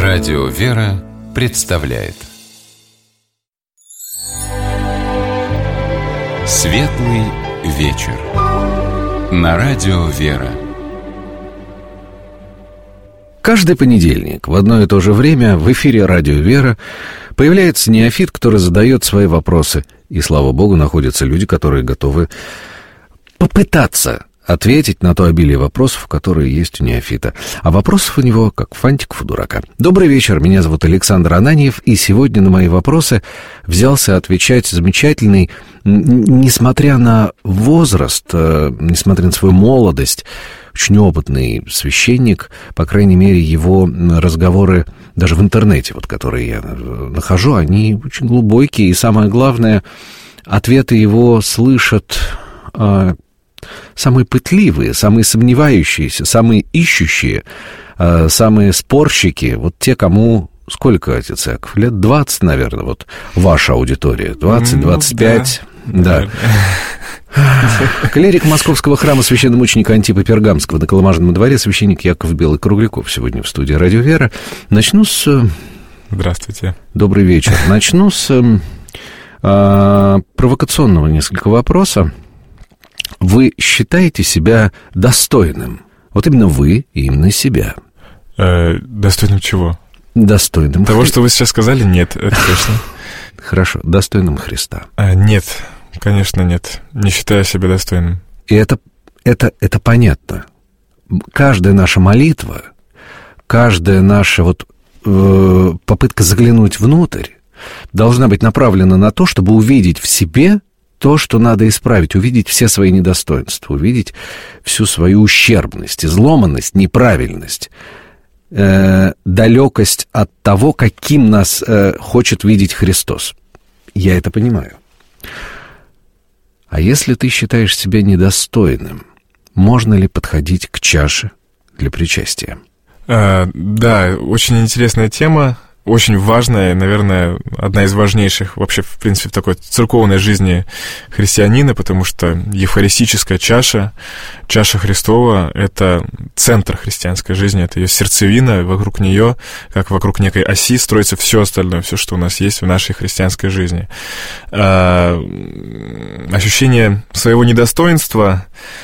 Радио «Вера» представляет Светлый вечер на Радио «Вера». Каждый понедельник в одно и то же время в эфире «Радио «Вера» появляется неофит, который задает свои вопросы. И, слава Богу, находятся люди, которые готовы попытаться ответить на то обилие вопросов, которые есть у неофита. А вопросов у него, как фантиков у дурака. Добрый вечер, меня зовут Александр Ананьев, и сегодня на мои вопросы взялся отвечать замечательный, несмотря на возраст, несмотря на свою молодость, очень опытный священник, по крайней мере, его разговоры даже в интернете, вот, которые я нахожу, они очень глубокие, и самое главное, ответы его слышат самые пытливые, самые сомневающиеся, самые ищущие, самые спорщики, вот те, кому... Сколько, отец Яков? Лет 20, наверное, вот ваша аудитория. 20-25. Да. Клирик Московского храма священномученика Антипа Пергамского на Коломажном дворе, священник Яков Белый-Кругляков сегодня в студии «Радио Вера». Начну с... Здравствуйте. Добрый вечер. Начну с провокационного несколько вопроса. Вы считаете себя достойным? Вот именно вы и именно себя. Достойным чего? Достойным того, что вы сейчас сказали, нет, это точно. Хорошо, достойным Христа. Нет, конечно, нет. Не считаю себя достойным. И это понятно. Каждая наша молитва, каждая наша попытка заглянуть внутрь должна быть направлена на то, чтобы увидеть в себе то, что надо исправить, увидеть все свои недостоинства, увидеть всю свою ущербность, изломанность, неправильность, далекость от того, каким нас хочет видеть Христос. Я это понимаю. А если ты считаешь себя недостойным, можно ли подходить к чаше для причастия? Да, очень интересная тема. Очень важная, наверное, одна из важнейших вообще, в принципе, в такой церковной жизни христианина, потому что евхаристическая чаша, чаша Христова — это центр христианской жизни, это ее сердцевина, вокруг нее, как вокруг некой оси, строится все остальное, все, что у нас есть в нашей христианской жизни. Ощущение своего недостоинства,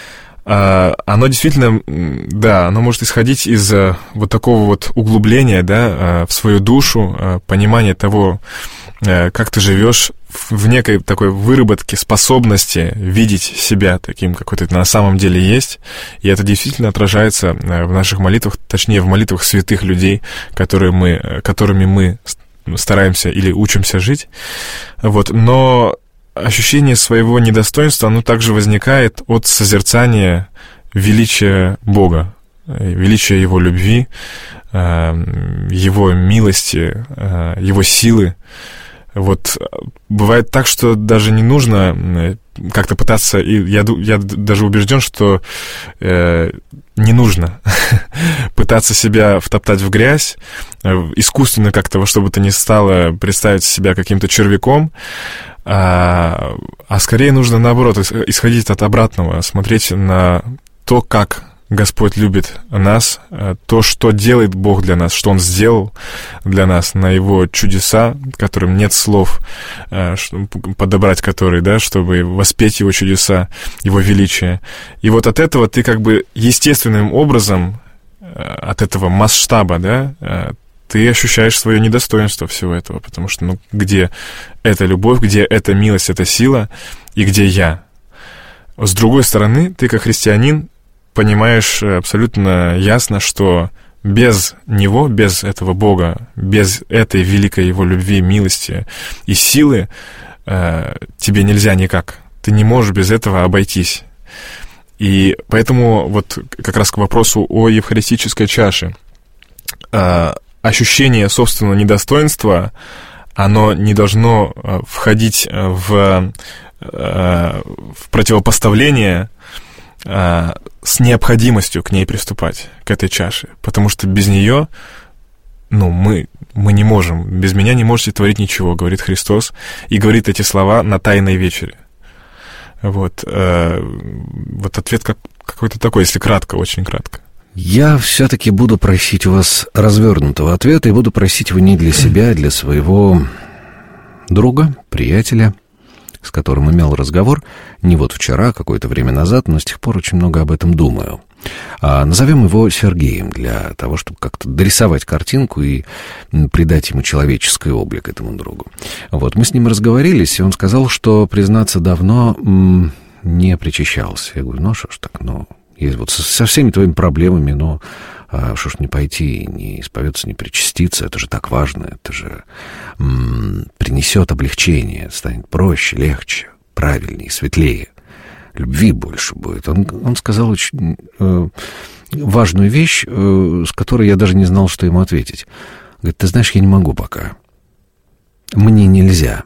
оно действительно, да, оно может исходить из вот такого вот углубления, да, в свою душу, понимания того, как ты живешь, в некой такой выработке способности видеть себя таким, какой ты на самом деле есть, и это действительно отражается в наших молитвах, точнее, в молитвах святых людей, которыми мы стараемся или учимся жить, вот, но ощущение своего недостоинства, оно также возникает от созерцания величия Бога, величия Его любви, Его милости, Его силы. Вот бывает так, что даже не нужно как-то пытаться, и я даже убежден, что не нужно пытаться себя втоптать в грязь, искусственно как-то во что бы то ни стало представить себя каким-то червяком, а скорее нужно, наоборот, исходить от обратного, смотреть на то, как Господь любит нас, то, что делает Бог для нас, что Он сделал для нас, на Его чудеса, которым нет слов подобрать, которые, да, чтобы воспеть Его чудеса, Его величие. И вот от этого ты как бы естественным образом, от этого масштаба, да, ты ощущаешь свое недостоинство всего этого, потому что, где эта любовь, где эта милость, эта сила, и где я? С другой стороны, ты, как христианин, понимаешь абсолютно ясно, что без Него, без этого Бога, без этой великой Его любви, милости и силы тебе нельзя никак. Ты не можешь без этого обойтись. И поэтому вот как раз к вопросу о евхаристической чаше. Ощущение собственного недостоинства, оно не должно входить в противопоставление с необходимостью к ней приступать, к этой чаше. Потому что без нее, мы не можем. Без меня не можете творить ничего, говорит Христос. И говорит эти слова на Тайной вечере. Вот ответ какой-то такой, если кратко, очень кратко. Я все-таки буду просить у вас развернутого ответа, и буду просить его не для себя, а для своего друга, приятеля, с которым имел разговор не вот вчера, а какое-то время назад, но с тех пор очень много об этом думаю. Назовем его Сергеем для того, чтобы как-то дорисовать картинку и придать ему человеческий облик, этому другу. Вот, мы с ним разговорились, и он сказал, что, признаться, давно не причащался. Я говорю, ну, что ж так, есть вот со всеми твоими проблемами, что ж не пойти, не исповедаться, не причаститься, это же так важно, это же принесет облегчение, станет проще, легче, правильнее, светлее, любви больше будет. Он сказал очень важную вещь, с которой я даже не знал, что ему ответить. Говорит, ты знаешь, я не могу пока. Мне нельзя.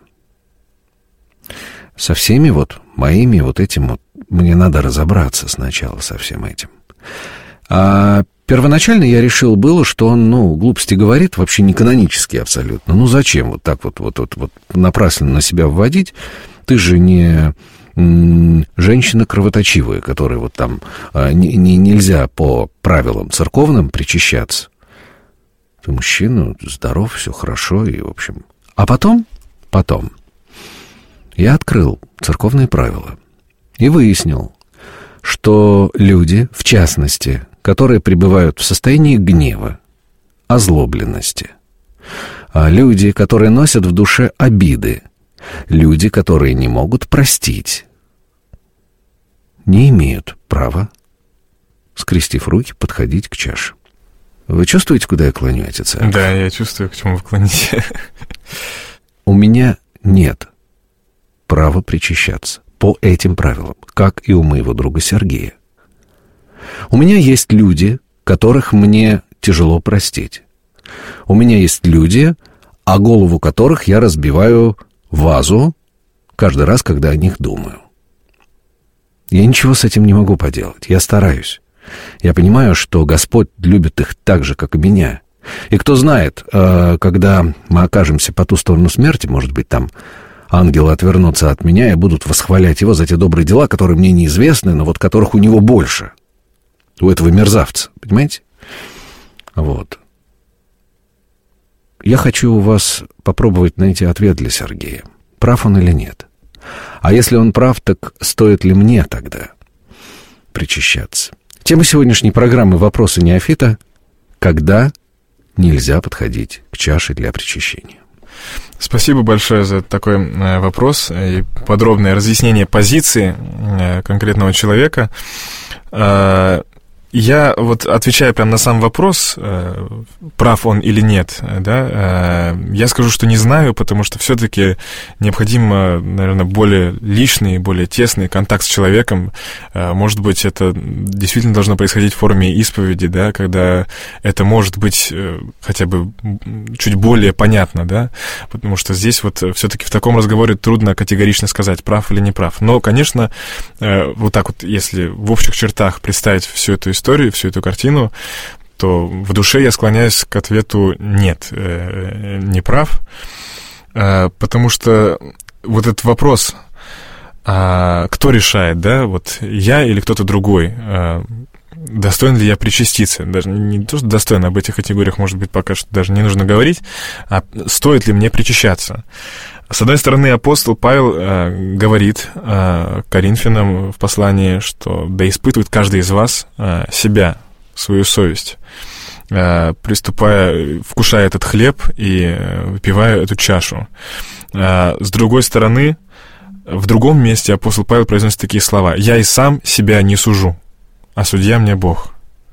Со всеми вот моими вот этим вот мне надо разобраться сначала со всем этим. А первоначально я решил было, что он, глупости говорит, вообще не канонически абсолютно. Зачем вот так вот напрасно на себя вводить? Ты же не женщина кровоточивая, которой вот там нельзя по правилам церковным причащаться. Ты мужчина, здоров, все хорошо, и, в общем... А потом я открыл церковные правила и выяснил, что люди, в частности, которые пребывают в состоянии гнева, озлобленности, люди, которые носят в душе обиды, люди, которые не могут простить, не имеют права, скрестив руки, подходить к чаше. Вы чувствуете, куда я клоню, отец? Да, я чувствую, к чему вы клоните. У меня нет права причащаться по этим правилам, как и у моего друга Сергея. У меня есть люди, которых мне тяжело простить. У меня есть люди, о голову которых я разбиваю вазу каждый раз, когда о них думаю. Я ничего с этим не могу поделать. Я стараюсь. Я понимаю, что Господь любит их так же, как и меня. И кто знает, когда мы окажемся по ту сторону смерти, может быть, там ангелы отвернутся от меня и будут восхвалять его за те добрые дела, которые мне неизвестны, но вот которых у него больше. У этого мерзавца, понимаете? Вот. Я хочу у вас попробовать найти ответ для Сергея. Прав он или нет? А если он прав, так стоит ли мне тогда причащаться? Тема сегодняшней программы «Вопросы неофита» — когда нельзя подходить к чаше для причащения. Спасибо большое за такой вопрос и подробное разъяснение позиции конкретного человека. Я вот, отвечая прямо на сам вопрос, прав он или нет, да, я скажу, что не знаю, потому что все-таки необходимо, наверное, более личный, более тесный контакт с человеком. Может быть, это действительно должно происходить в форме исповеди, да, когда это может быть хотя бы чуть более понятно, да, потому что здесь вот все-таки в таком разговоре трудно категорично сказать, прав или не прав. Но, конечно, вот так вот, если в общих чертах представить всю эту историю, всю эту картину, то в душе я склоняюсь к ответу «нет, не прав», потому что вот этот вопрос, кто решает, да, вот я или кто-то другой, достоин ли я причаститься, даже не то, что достоин, об этих категориях, может быть, пока что даже не нужно говорить, а стоит ли мне причащаться. С одной стороны, апостол Павел говорит Коринфянам в послании, что да испытывает каждый из вас себя, свою совесть, вкушая этот хлеб и выпивая эту чашу. С другой стороны, в другом месте апостол Павел произносит такие слова: «Я и сам себя не сужу, а судья мне Бог».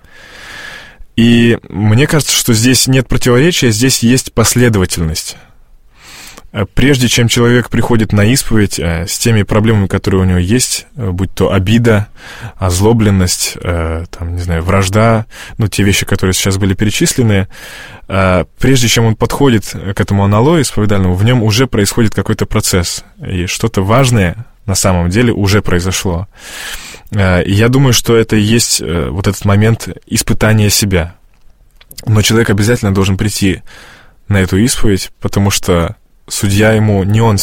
И мне кажется, что здесь нет противоречия, здесь есть последовательность. Прежде чем человек приходит на исповедь с теми проблемами, которые у него есть, будь то обида, озлобленность, там, не знаю, вражда, те вещи, которые сейчас были перечислены, прежде чем он подходит к этому аналою исповедальному, в нем уже происходит какой-то процесс, и что-то важное на самом деле уже произошло. И я думаю, что это и есть вот этот момент испытания себя. Но человек обязательно должен прийти на эту исповедь, потому что судья ему не он сам,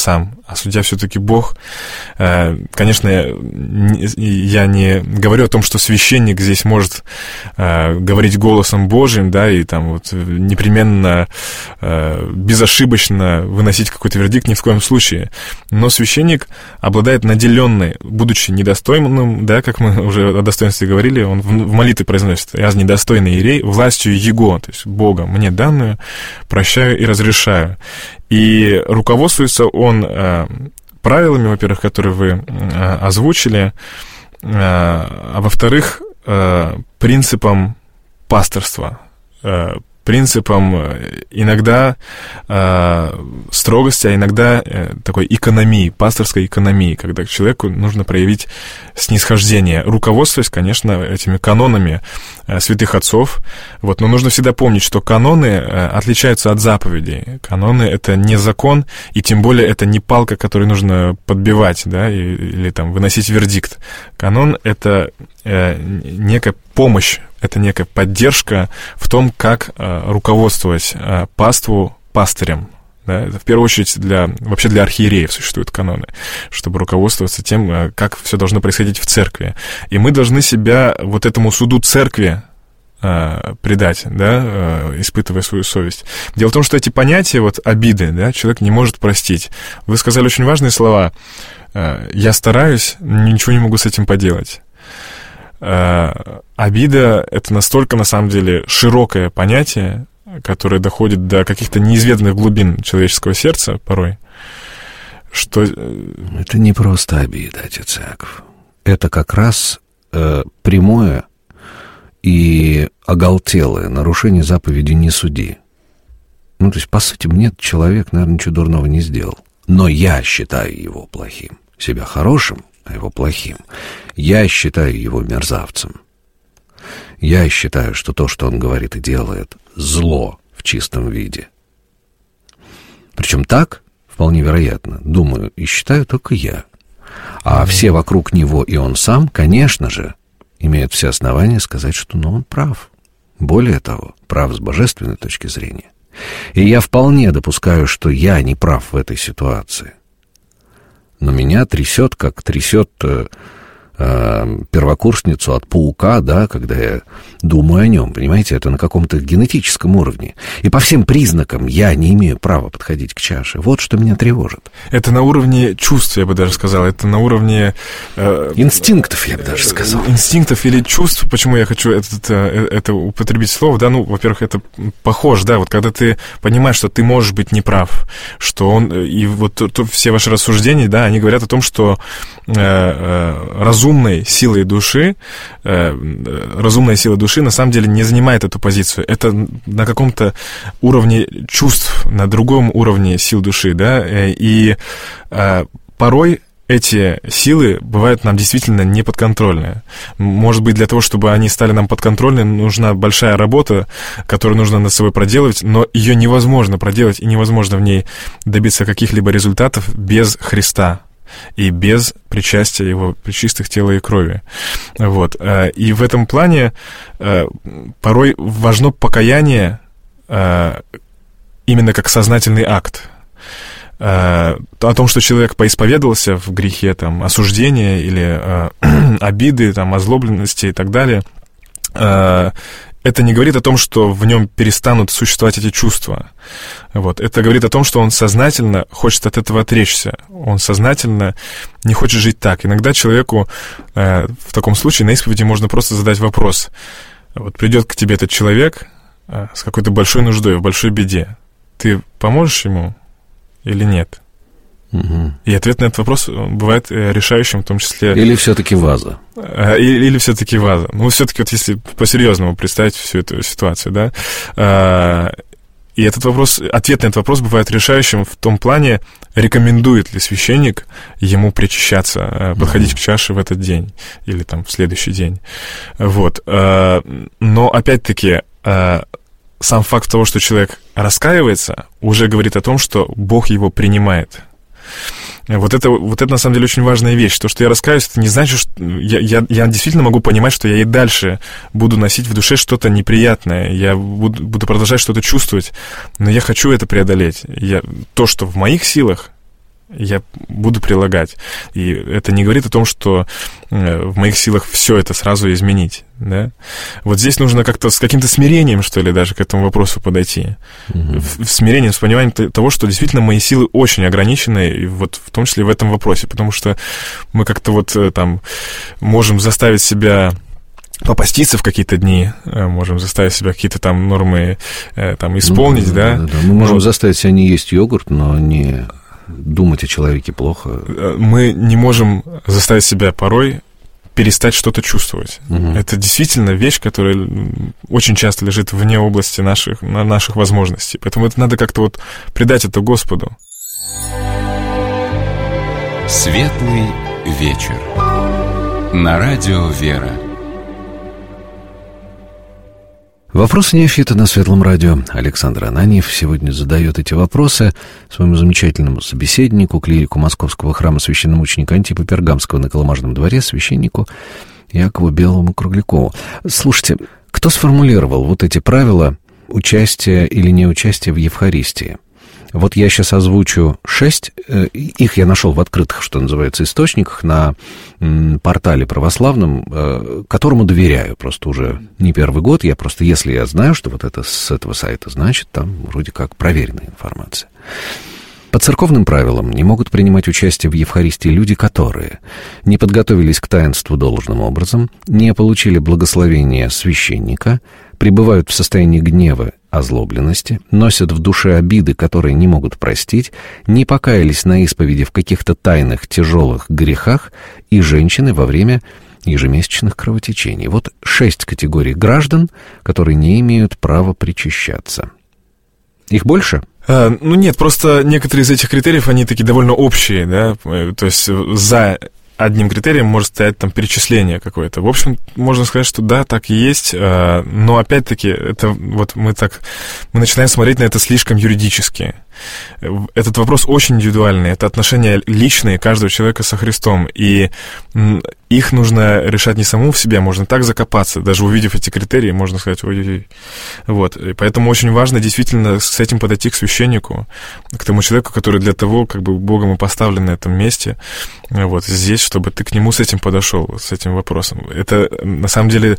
а судья все-таки Бог. Конечно, я не говорю о том, что священник здесь может говорить голосом Божьим, да, и там вот непременно безошибочно выносить какой-то вердикт, ни в коем случае. Но священник обладает наделенной, будучи недостойным, да, как мы уже о достоинстве говорили, он в молитве произносит: «Я недостойный иерей, властью Его», то есть Бога, мне данную, прощаю и разрешаю. И руководствуется он правилами, во-первых, которые вы озвучили, а во-вторых, принципом пасторства, принципом иногда строгости, а иногда такой экономии, пасторской экономии, когда человеку нужно проявить снисхождение, руководствуясь, конечно, этими канонами святых отцов. Вот. Но нужно всегда помнить, что каноны отличаются от заповедей. Каноны — это не закон, и тем более это не палка, которой нужно подбивать, да, или там выносить вердикт. Канон — это некая помощь, это некая поддержка в том, как руководствовать паству пастырем. Да? Это в первую очередь вообще для архиереев существуют каноны, чтобы руководствоваться тем, как все должно происходить в церкви. И мы должны себя вот этому суду церкви предать, да, испытывая свою совесть. Дело в том, что эти понятия, вот обиды, да, человек не может простить. Вы сказали очень важные слова. «Я стараюсь, ничего не могу с этим поделать». Обида — это настолько, на самом деле, широкое понятие, которое доходит до каких-то неизведанных глубин человеческого сердца порой, что... Это не просто обида, отец Яков. Это как раз прямое и оголтелое нарушение заповеди «не суди». Ну, то есть, по сути, мне человек, наверное, ничего дурного не сделал. Но я считаю его плохим, себя хорошим, а его плохим. Я считаю его мерзавцем. Я считаю, что то, что он говорит и делает, зло в чистом виде. Причем так, вполне вероятно, думаю и считаю только я. А все вокруг него и он сам, конечно же, имеют все основания сказать, что он прав. Более того, прав с божественной точки зрения. И я вполне допускаю, что я не прав в этой ситуации. Но меня трясет, как трясет первокурсницу от паука, да, когда я думаю о нем, понимаете, это на каком-то генетическом уровне. И по всем признакам я не имею права подходить к чаше. Вот что меня тревожит. Это на уровне чувств, я бы даже сказал, это на уровне... инстинктов, я бы даже сказал. Инстинктов или чувств, почему я хочу это употребить слово, да, ну, во-первых, это похоже, да, вот когда ты понимаешь, что ты можешь быть неправ, что он, и вот все ваши рассуждения, да, они говорят о том, что разумной силой души, разумная сила души на самом деле не занимает эту позицию. Это на каком-то уровне чувств, на другом уровне сил души, да, и порой эти силы бывают нам действительно неподконтрольны. Может быть, для того, чтобы они стали нам подконтрольны, нужна большая работа, которую нужно над собой проделывать, но ее невозможно проделать и невозможно в ней добиться каких-либо результатов без Христа и без причастия Его пречистых тела и крови. Вот. И в этом плане порой важно покаяние именно как сознательный акт. О том, что человек поисповедовался в грехе, там, осуждения или обиды, там, озлобленности и так далее, это не говорит о том, что в нем перестанут существовать эти чувства. Вот. Это говорит о том, что он сознательно хочет от этого отречься. Он сознательно не хочет жить так. Иногда человеку в таком случае на исповеди можно просто задать вопрос. Вот придет к тебе этот человек с какой-то большой нуждой, в большой беде. Ты поможешь ему или нет? Угу. И ответ на этот вопрос бывает решающим, в том числе... Или все-таки ваза. Или все-таки ваза. Ну, все-таки вот если по-серьезному представить всю эту ситуацию, да, и этот вопрос, ответ на этот вопрос бывает решающим в том плане, рекомендует ли священник ему причащаться, подходить к чаше в этот день или там в следующий день. Вот. Но, опять-таки, сам факт того, что человек раскаивается, уже говорит о том, что Бог его принимает. Вот это на самом деле очень важная вещь. То, что я раскаиваюсь, это не значит, что я действительно могу понимать, что я и дальше буду носить в душе что-то неприятное. Я буду продолжать что-то чувствовать, но я хочу это преодолеть. То, что в моих силах, я буду прилагать. И это не говорит о том, что в моих силах все это сразу изменить, да? Вот здесь нужно как-то с каким-то смирением, что ли, даже к этому вопросу подойти. В смирении, с пониманием того, что действительно мои силы очень ограничены, и вот в том числе в этом вопросе, потому что мы как-то вот там можем заставить себя попаститься в какие-то дни, можем заставить себя какие-то там нормы там исполнить, да. Мы можем заставить себя не есть йогурт, но не думать о человеке плохо. Мы не можем заставить себя порой перестать что-то чувствовать. Это действительно вещь, которая очень часто лежит вне области наших возможностей. Поэтому это надо как-то вот предать это Господу. Светлый вечер. На радио «Вера». Вопросы неофита на Светлом радио. Александр Ананьев сегодня задает эти вопросы своему замечательному собеседнику, клирику Московского храма священномученика Антипа Пергамского на Коломажном дворе, священнику Якову Белому Круглякову. Слушайте, кто сформулировал вот эти правила участия или неучастия в Евхаристии? Вот я сейчас озвучу 6, их я нашел в открытых, что называется, источниках на портале православном, которому доверяю просто уже не первый год. Я просто, если я знаю, что вот это с этого сайта, значит, там вроде как проверенная информация. По церковным правилам не могут принимать участие в Евхаристии люди, которые не подготовились к таинству должным образом, не получили благословения священника, пребывают в состоянии гнева, озлобленности, носят в душе обиды, которые не могут простить, не покаялись на исповеди в каких-то тайных тяжелых грехах, и женщины во время ежемесячных кровотечений. Вот 6 категорий граждан, которые не имеют права причащаться. Их больше? Ну нет, просто некоторые из этих критериев, они такие довольно общие, да, то есть за одним критерием может стоять там перечисление какое-то. В общем, можно сказать, что да, так и есть, но опять-таки это вот мы начинаем смотреть на это слишком юридически. Этот вопрос очень индивидуальный, это отношения личные каждого человека со Христом, и их нужно решать не самому в себе, можно так закопаться, даже увидев эти критерии, можно сказать, ой-ой-ой. Вот, и поэтому очень важно действительно с этим подойти к священнику, к тому человеку, который для того, как бы Богом и поставлен на этом месте, вот, здесь, чтобы ты к нему с этим подошел, с этим вопросом. Это, на самом деле,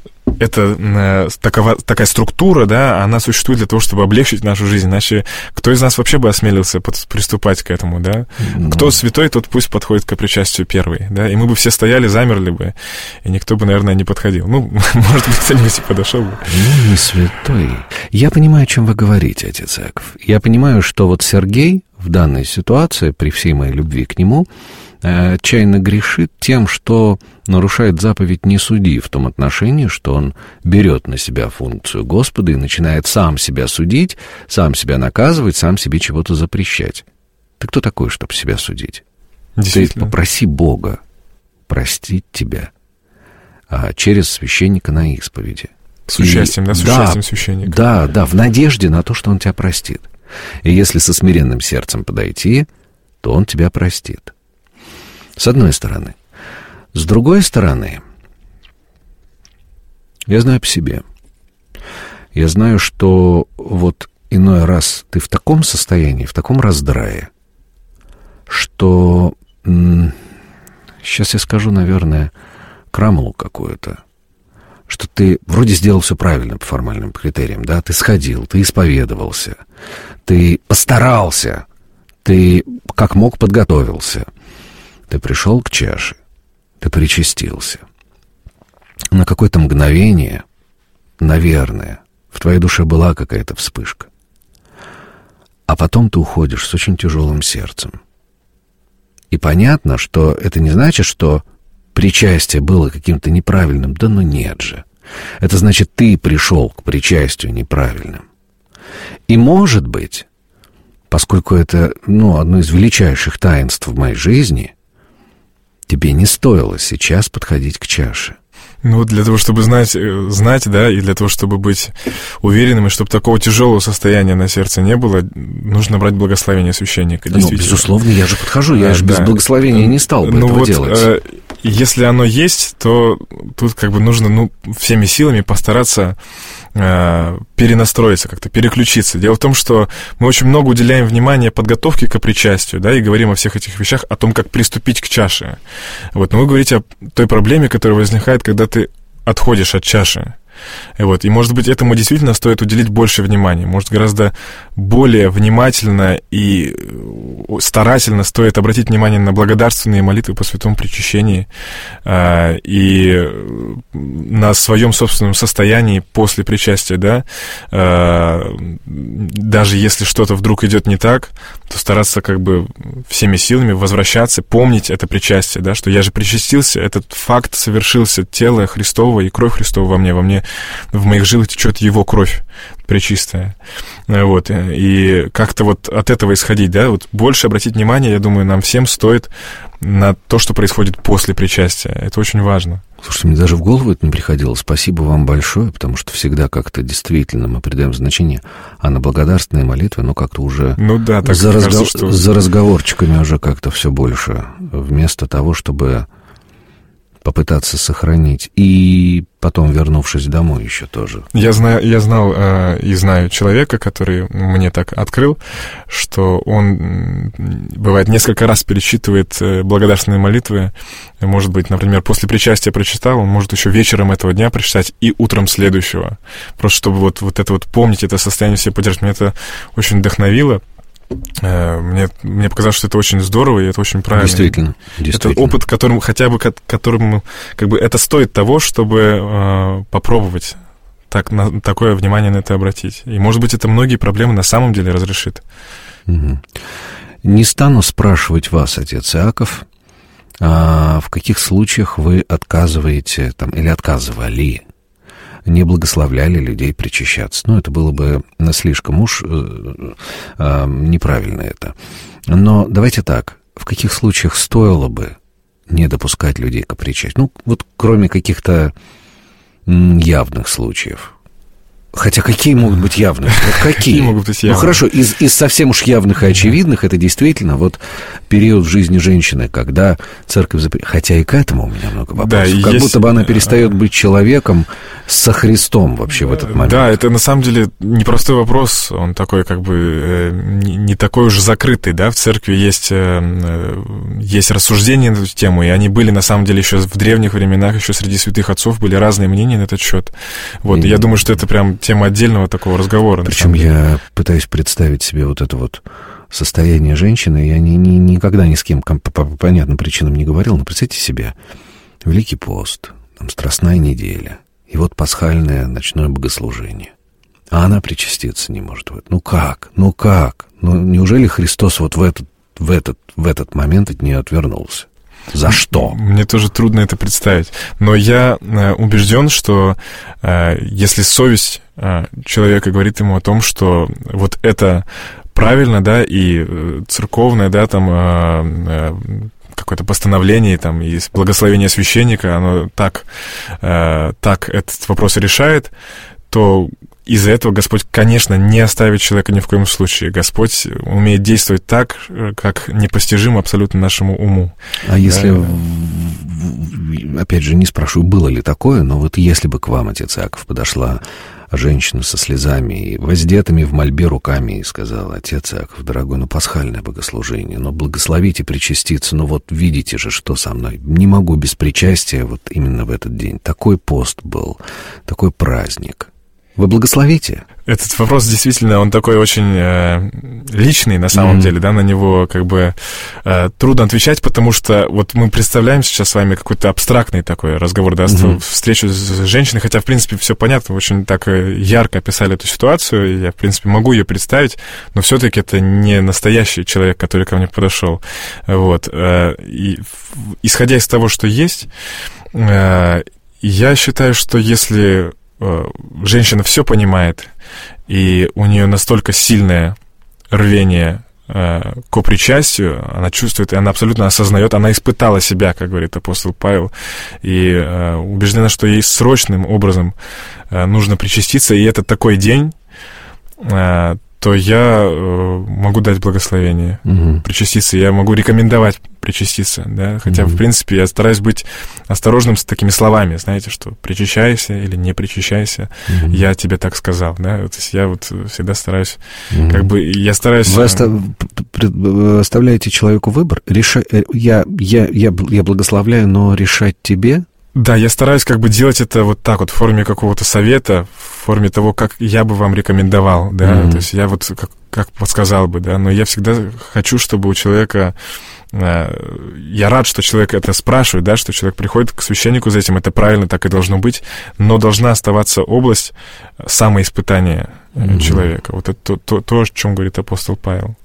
это такая структура, да, она существует для того, чтобы облегчить нашу жизнь. Иначе кто из нас вообще бы осмелился приступать к этому, да? Кто святой, тот пусть подходит к причастию первый, да? И мы бы все стояли, замерли бы, и никто бы, наверное, не подходил. Ну, может быть, кто-нибудь и подошел бы. Ну, не святой. Я понимаю, о чем вы говорите, отец Яков. Я понимаю, что вот Сергей в данной ситуации, при всей моей любви к нему, отчаянно грешит тем, что нарушает заповедь «не суди», в том отношении, что он берет на себя функцию Господа и начинает сам себя судить, сам себя наказывать, сам себе чего-то запрещать. Ты кто такой, чтобы себя судить? Ты попроси Бога простить тебя через священника на исповеди. С участием, с участием священника. Да, в надежде на то, что он тебя простит. И если со смиренным сердцем подойти, то он тебя простит. С одной стороны. С другой стороны, я знаю по себе. Я знаю, что вот иной раз ты в таком состоянии, в таком раздрае, что... Сейчас я скажу, наверное, крамолу какую-то, что ты вроде сделал все правильно по формальным критериям, да? Ты сходил, ты исповедовался, ты постарался, ты как мог подготовился. Ты пришел к чаше, ты причастился. На какое-то мгновение, наверное, в твоей душе была какая-то вспышка. А потом ты уходишь с очень тяжелым сердцем. И понятно, что это не значит, что причастие было каким-то неправильным. Да ну нет же. Это значит, ты пришел к причастию неправильным. И может быть, поскольку это, одно из величайших таинств в моей жизни, тебе не стоило сейчас подходить к чаше. Ну, для того, чтобы знать, да, и для того, чтобы быть уверенным, и чтобы такого тяжелого состояния на сердце не было, нужно брать благословение священника. Безусловно, я же подхожу, я же без благословения не стал бы этого делать. Если оно есть, то тут как бы нужно, всеми силами постараться перенастроиться, как-то переключиться. Дело в том, что мы очень много уделяем внимания подготовке к причастию, да, и говорим о всех этих вещах, о том, как приступить к чаше. Вот, но вы говорите о той проблеме, которая возникает, когда ты отходишь от чаши. Вот. И, может быть, этому действительно стоит уделить больше внимания. Может, гораздо более внимательно и старательно стоит обратить внимание на благодарственные молитвы по святому причащении и на своем собственном состоянии после причастия, да. Даже если что-то вдруг идет не так, то стараться как бы всеми силами возвращаться, помнить это причастие, да, что я же причастился, этот факт совершился, тело Христово и кровь Христова во мне, в моих жилах течет Его кровь пречистая. Вот. И как-то вот от этого исходить, да, вот больше обратить внимание, я думаю, нам всем стоит на то, что происходит после причастия. Это очень важно. Слушайте, мне даже в голову это не приходило. Спасибо вам большое, потому что всегда как-то действительно мы придаем значение, а на благодарственные молитвы, ну, как-то уже да, так кажется, что... за разговорчиками уже как-то все больше, вместо того, чтобы попытаться сохранить. И потом, вернувшись домой, еще тоже. Я знал и знаю человека, который мне так открыл, что он, бывает, несколько раз перечитывает благодарственные молитвы. Может быть, например, после причастия прочитал, он может еще вечером этого дня прочитать и утром следующего. Просто чтобы вот это вот помнить, это состояние себе поддержать. Меня это очень вдохновило. Мне показалось, что это очень здорово, и это очень правильно. Действительно. Это опыт, которому как бы это стоит того, чтобы попробовать такое внимание на это обратить. И, может быть, это многие проблемы на самом деле разрешит. Угу. Не стану спрашивать вас, отец Иаков, в каких случаях вы отказываете или отказывали, не благословляли людей причащаться. Ну, это было бы слишком уж неправильно это. Но давайте так, в каких случаях стоило бы не допускать людей к причастию? Ну, вот кроме каких-то явных случаев. Хотя какие могут быть явные? Вот какие? Могут быть явные? Ну, хорошо, из совсем уж явных и очевидных, это действительно вот период в жизни женщины, когда церковь запрещает. Хотя и к этому у меня много вопросов. Да, как будто бы она перестает быть человеком со Христом вообще в этот момент. Да, это на самом деле непростой вопрос. Он такой как бы не такой уж закрытый, да. В церкви есть рассуждения на эту тему, и они были на самом деле еще в древних временах, еще среди святых отцов были разные мнения на этот счет. Вот, и я думаю, что это прям тема отдельного такого разговора. Причем я пытаюсь представить себе вот это вот состояние женщины. Я никогда ни с кем по понятным причинам не говорил, но представьте себе, Великий пост, там Страстная неделя, и вот пасхальное ночное богослужение. А она причаститься не может. Ну как? Ну неужели Христос вот в этот момент от нее отвернулся? За что? Мне тоже трудно это представить. Но я убежден, что если совесть человека говорит ему о том, что вот это правильно, да, и церковное, да, там какое-то постановление, там, и благословение священника, оно так этот вопрос решает, то из-за этого Господь, конечно, не оставит человека ни в коем случае. Господь умеет действовать так, как непостижимо абсолютно нашему уму. А если, опять же, не спрашиваю, было ли такое, но вот если бы к вам, отец Иаков, подошла женщина со слезами и воздетыми в мольбе руками и сказала: отец Иаков, дорогой, пасхальное богослужение, благословите причаститься, вот видите же, что со мной. Не могу без причастия вот именно в этот день. Такой пост был, такой праздник. Вы благословите? Этот вопрос действительно, он такой очень личный на самом деле, да, на него как бы трудно отвечать, потому что вот мы представляем сейчас с вами какой-то абстрактный такой разговор, да, встречу с женщиной, хотя, в принципе, все понятно, очень так ярко описали эту ситуацию, я, в принципе, могу ее представить, но все-таки это не настоящий человек, который ко мне подошел, вот, и исходя из того, что есть, я считаю, что если женщина все понимает, и у нее настолько сильное рвение к причастию, она чувствует, и она абсолютно осознает, она испытала себя, как говорит апостол Павел, и убеждена, что ей срочным образом нужно причаститься, и это такой день, то то я могу дать благословение, причаститься, я могу рекомендовать причаститься, да, хотя, в принципе, я стараюсь быть осторожным с такими словами, знаете, что причащайся или не причащайся, я тебе так сказал, да, то есть я вот всегда стараюсь, как бы, я стараюсь... Вы оставляете человеку выбор? Я благословляю, но решать тебе? Да, я стараюсь как бы делать это вот так вот, в форме какого-то совета, в форме того, как я бы вам рекомендовал, да, то есть я вот как подсказал бы, да, но я всегда хочу, чтобы у человека... Я рад, что человек это спрашивает, да, что человек приходит к священнику за этим, это правильно, так и должно быть, но должна оставаться область самоиспытания человека. Вот это то, о чем говорит апостол Павел.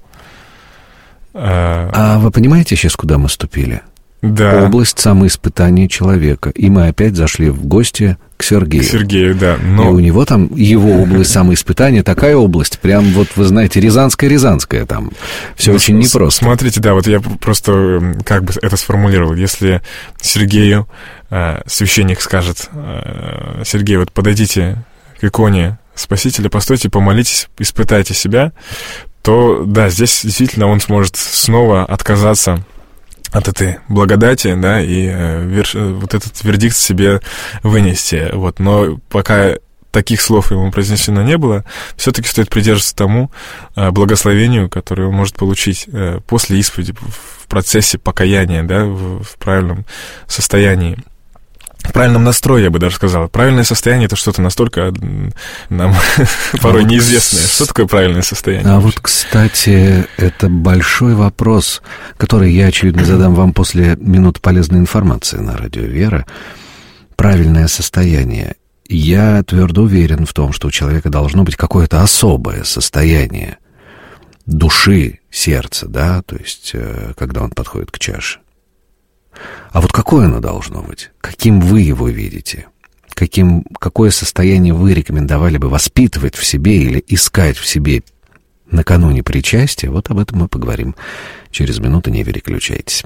А вы понимаете сейчас, куда мы ступили? Да. Область самоиспытания человека. И мы опять зашли в гости к Сергею. К Сергею, да. Но... И у него там, его область самоиспытания, такая область, прям вот, вы знаете, рязанская там. Все очень непросто. Смотрите, да, вот я просто как бы это сформулировал. Если Сергею священник скажет: Сергей, вот подойдите к иконе Спасителя, постойте, помолитесь, испытайте себя, то, да, здесь действительно он сможет снова отказаться от этой благодати, да, и вот этот вердикт себе вынести, вот. Но пока таких слов ему произнесено не было, все-таки стоит придерживаться тому благословению, которое он может получить после исповеди, в процессе покаяния, да, в правильном состоянии. В правильном настрое, я бы даже сказал. Правильное состояние — это что-то настолько нам порой неизвестное. Что такое правильное состояние? А вот, кстати, это большой вопрос, который я, очевидно, задам вам после минут полезной информации на радио «Вера». Правильное состояние. Я твердо уверен в том, что у человека должно быть какое-то особое состояние души, сердца, да, то есть, когда он подходит к чаше. А вот какое оно должно быть? Каким вы его видите? Какое состояние вы рекомендовали бы воспитывать в себе или искать в себе накануне причастия? Вот об этом мы поговорим через минуту, не переключайтесь.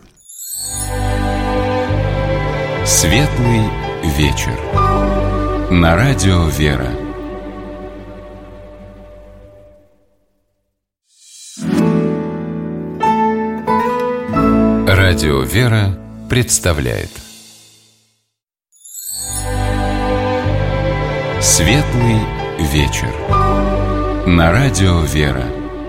Светлый вечер. На радио «Вера». Радио «Вера» представляет Светлый вечер. На радио «Вера».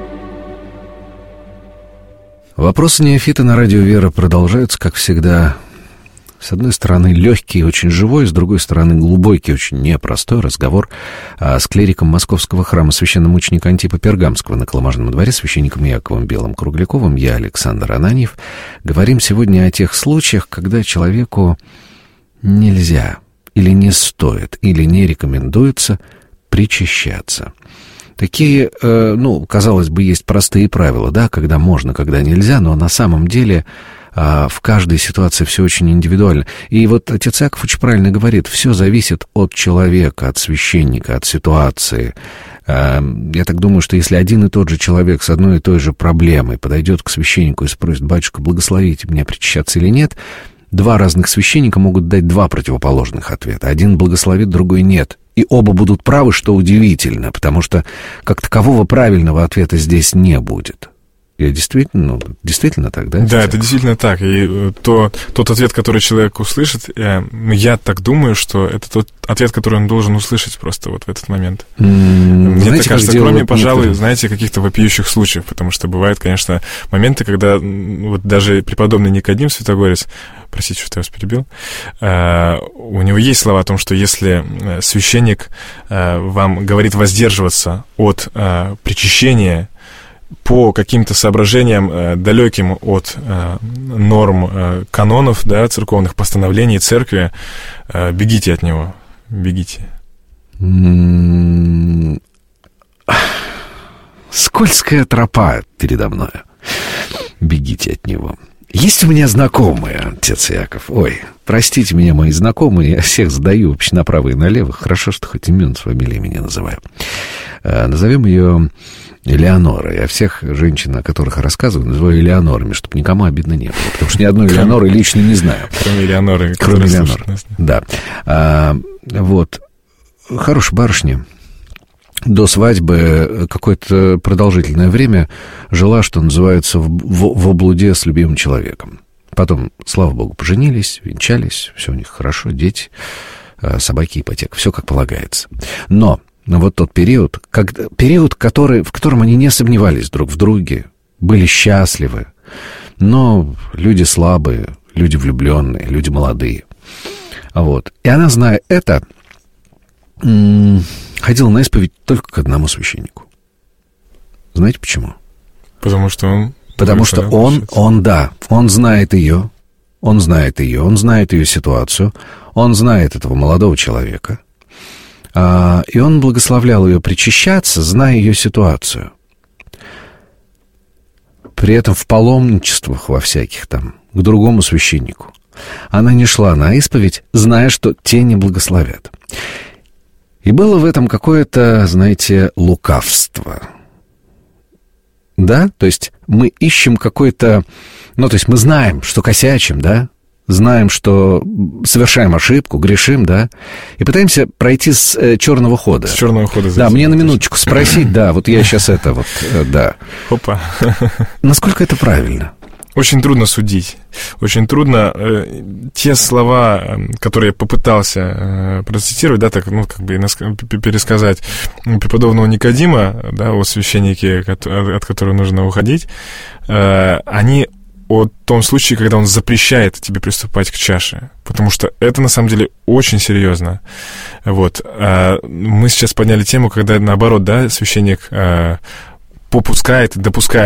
Вопросы неофита на радио «Вера» продолжаются, как всегда. С одной стороны, легкий и очень живой, с другой стороны, глубокий, очень непростой разговор с клириком Московского храма священномученика Антипа Пергамского на Коломажном дворе, священником Яковом Белым-Кругляковым. Я, Александр Ананьев. Говорим сегодня о тех случаях, когда человеку нельзя, или не стоит, или не рекомендуется причащаться. Такие, казалось бы, есть простые правила, да, когда можно, когда нельзя, но на самом деле в каждой ситуации все очень индивидуально. И вот отец Яков очень правильно говорит, все зависит от человека, от священника, от ситуации. Я так думаю, что если один и тот же человек с одной и той же проблемой подойдет к священнику и спросит: «Батюшка, благословите меня причащаться или нет?», два разных священника могут дать два противоположных ответа. Один благословит, другой нет. И оба будут правы, что удивительно, потому что как такового правильного ответа здесь не будет. И действительно так, да? Да, это действительно так. И тот ответ, который человек услышит, я так думаю, что это тот ответ, который он должен услышать просто вот в этот момент. Мне так кажется, кроме, пожалуй, знаете, каких-то вопиющих случаев, потому что бывают, конечно, моменты, когда вот даже преподобный Никодим Святогорец, простите, что я вас перебил, у него есть слова о том, что если священник вам говорит воздерживаться от причащения по каким-то соображениям, далеким от норм канонов, да, церковных постановлений церкви, бегите от него, бегите. Скользкая тропа передо мной. Бегите от него. Есть у меня знакомые, отец Яков. Ой, простите меня, мои знакомые, я всех сдаю вообще направо и налево. Хорошо, что хоть имен с фамилиями не называю. Назовем ее Элеонора. Я всех женщин, о которых рассказываю, называю Элеонорами, чтобы никому обидно не было. Потому что ни одной Элеоноры лично не знаю. Кроме Элеоноры. Кроме Элеоноры, да. Вот. Хорошая барышня. до свадьбы какое-то продолжительное время жила, что называется, в облуде с любимым человеком. Потом, слава богу, поженились, венчались, все у них хорошо, дети, собаки, ипотека, все как полагается. Но вот тот период, в котором они не сомневались друг в друге, были счастливы, но люди слабые, люди влюбленные, люди молодые. Вот. И она, зная это, ходила на исповедь только к одному священнику. Знаете почему? Потому что он знает ее, он знает ее ситуацию, он знает этого молодого человека, и он благословлял ее причащаться, зная ее ситуацию. При этом в паломничествах во всяких там, к другому священнику. Она не шла на исповедь, зная, что те не благословят. И было в этом какое-то, знаете, лукавство. Да? То есть мы ищем какой-то... то есть мы знаем, что косячим, да? Знаем, что совершаем ошибку, грешим, да? И пытаемся пройти с черного хода. С черного хода. Да, мне на минуточку спросить, да, вот я сейчас да. Опа. Насколько это правильно? Очень трудно судить. Очень трудно. Те слова, которые я попытался процитировать, да, так, пересказать преподобного Никодима, да, о священнике, от которого нужно уходить, они о том случае, когда он запрещает тебе приступать к чаше. Потому что это, на самом деле, очень серьезно. Вот. Мы сейчас подняли тему, когда, наоборот, да, священник допускает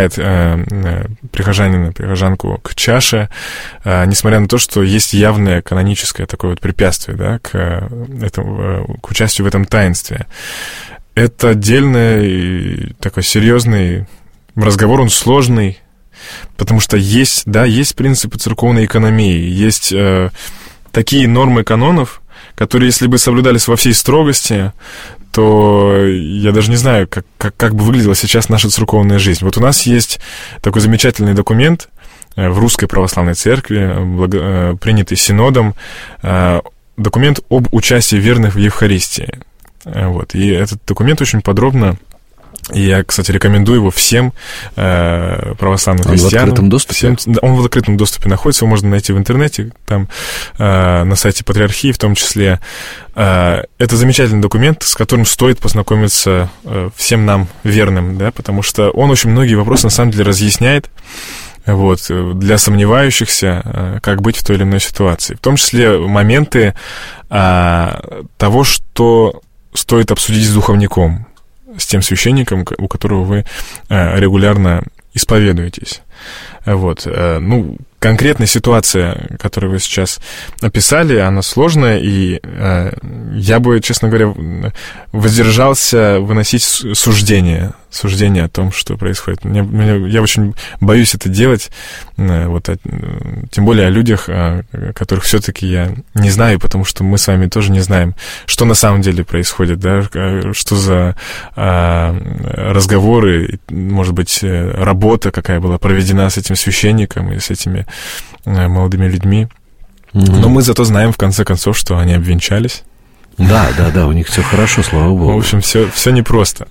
прихожанку к чаше, несмотря на то, что есть явное каноническое такое вот препятствие, да, к участию в этом таинстве. Это отдельный и такой серьезный разговор, он сложный, потому что есть принципы церковной экономии, есть такие нормы канонов, которые, если бы соблюдались во всей строгости, то я даже не знаю, как бы выглядела сейчас наша церковная жизнь. Вот у нас есть такой замечательный документ в Русской Православной Церкви, принятый Синодом, документ об участии верных в Евхаристии. Вот. И этот документ очень подробно, и я, кстати, рекомендую его всем православным христианам. Он в открытом доступе? Он в открытом доступе находится, его можно найти в интернете, там на сайте Патриархии в том числе. Это замечательный документ, с которым стоит познакомиться всем нам, верным, да, потому что он очень многие вопросы на самом деле разъясняет. Вот, для сомневающихся, как быть в той или иной ситуации. В том числе моменты того, что стоит обсудить с духовником, с тем священником, у которого вы регулярно исповедуетесь. Вот. Конкретная ситуация, которую вы сейчас описали, она сложная, и я бы, честно говоря, воздержался выносить суждение о том, что происходит. Я очень боюсь это делать, тем более о людях, которых все-таки я не знаю, потому что мы с вами тоже не знаем, что на самом деле происходит, да, что за разговоры, может быть, работа какая была проведена с этим священником и с этими молодыми людьми. Но мы зато знаем, в конце концов, что они обвенчались. Да, у них все хорошо, слава богу. В общем, все непросто.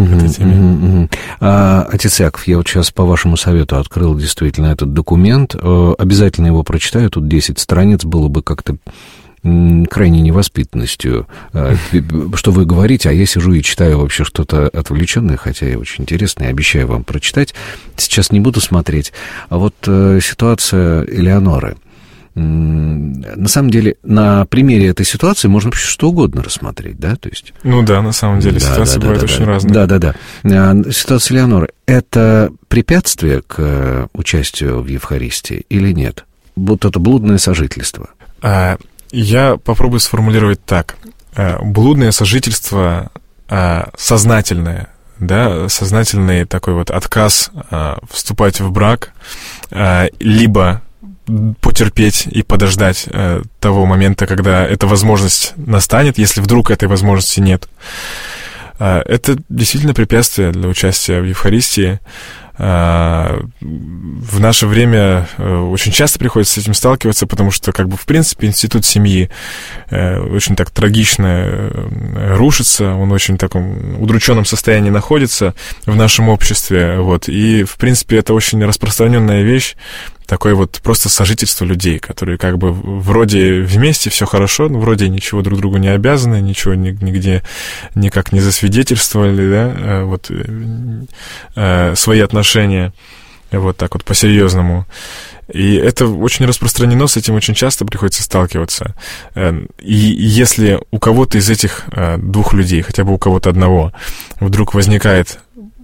Отец Яков, я вот сейчас по вашему совету открыл действительно этот документ. Обязательно его прочитаю. Тут 10 страниц, было бы как-то крайней невоспитанностью, что вы говорите, а я сижу и читаю вообще что-то отвлеченное, хотя и очень интересное, обещаю вам прочитать. Сейчас не буду смотреть. А вот ситуация Элеоноры. На самом деле, на примере этой ситуации можно что угодно рассмотреть, да? То есть... на самом деле, ситуации бывают очень разные. Да. Ситуация Элеоноры — это препятствие к участию в Евхаристии или нет? Вот это блудное сожительство. Я попробую сформулировать так. Блудное сожительство сознательное, да, сознательный такой вот отказ вступать в брак, либо потерпеть и подождать того момента, когда эта возможность настанет, если вдруг этой возможности нет. Это действительно препятствие для участия в Евхаристии. в наше время очень часто приходится с этим сталкиваться, потому что, как бы, в принципе, институт семьи очень так трагично рушится, он в очень таком удрученном состоянии находится в нашем обществе, вот, и, в принципе, это очень распространенная вещь, такое вот просто сожительство людей, которые как бы вроде вместе все хорошо, но вроде ничего друг другу не обязаны, ничего нигде никак не засвидетельствовали, да, вот свои отношения, вот так вот по-серьезному. И это очень распространено, с этим очень часто приходится сталкиваться. И если у кого-то из этих двух людей, хотя бы у кого-то одного, вдруг возникает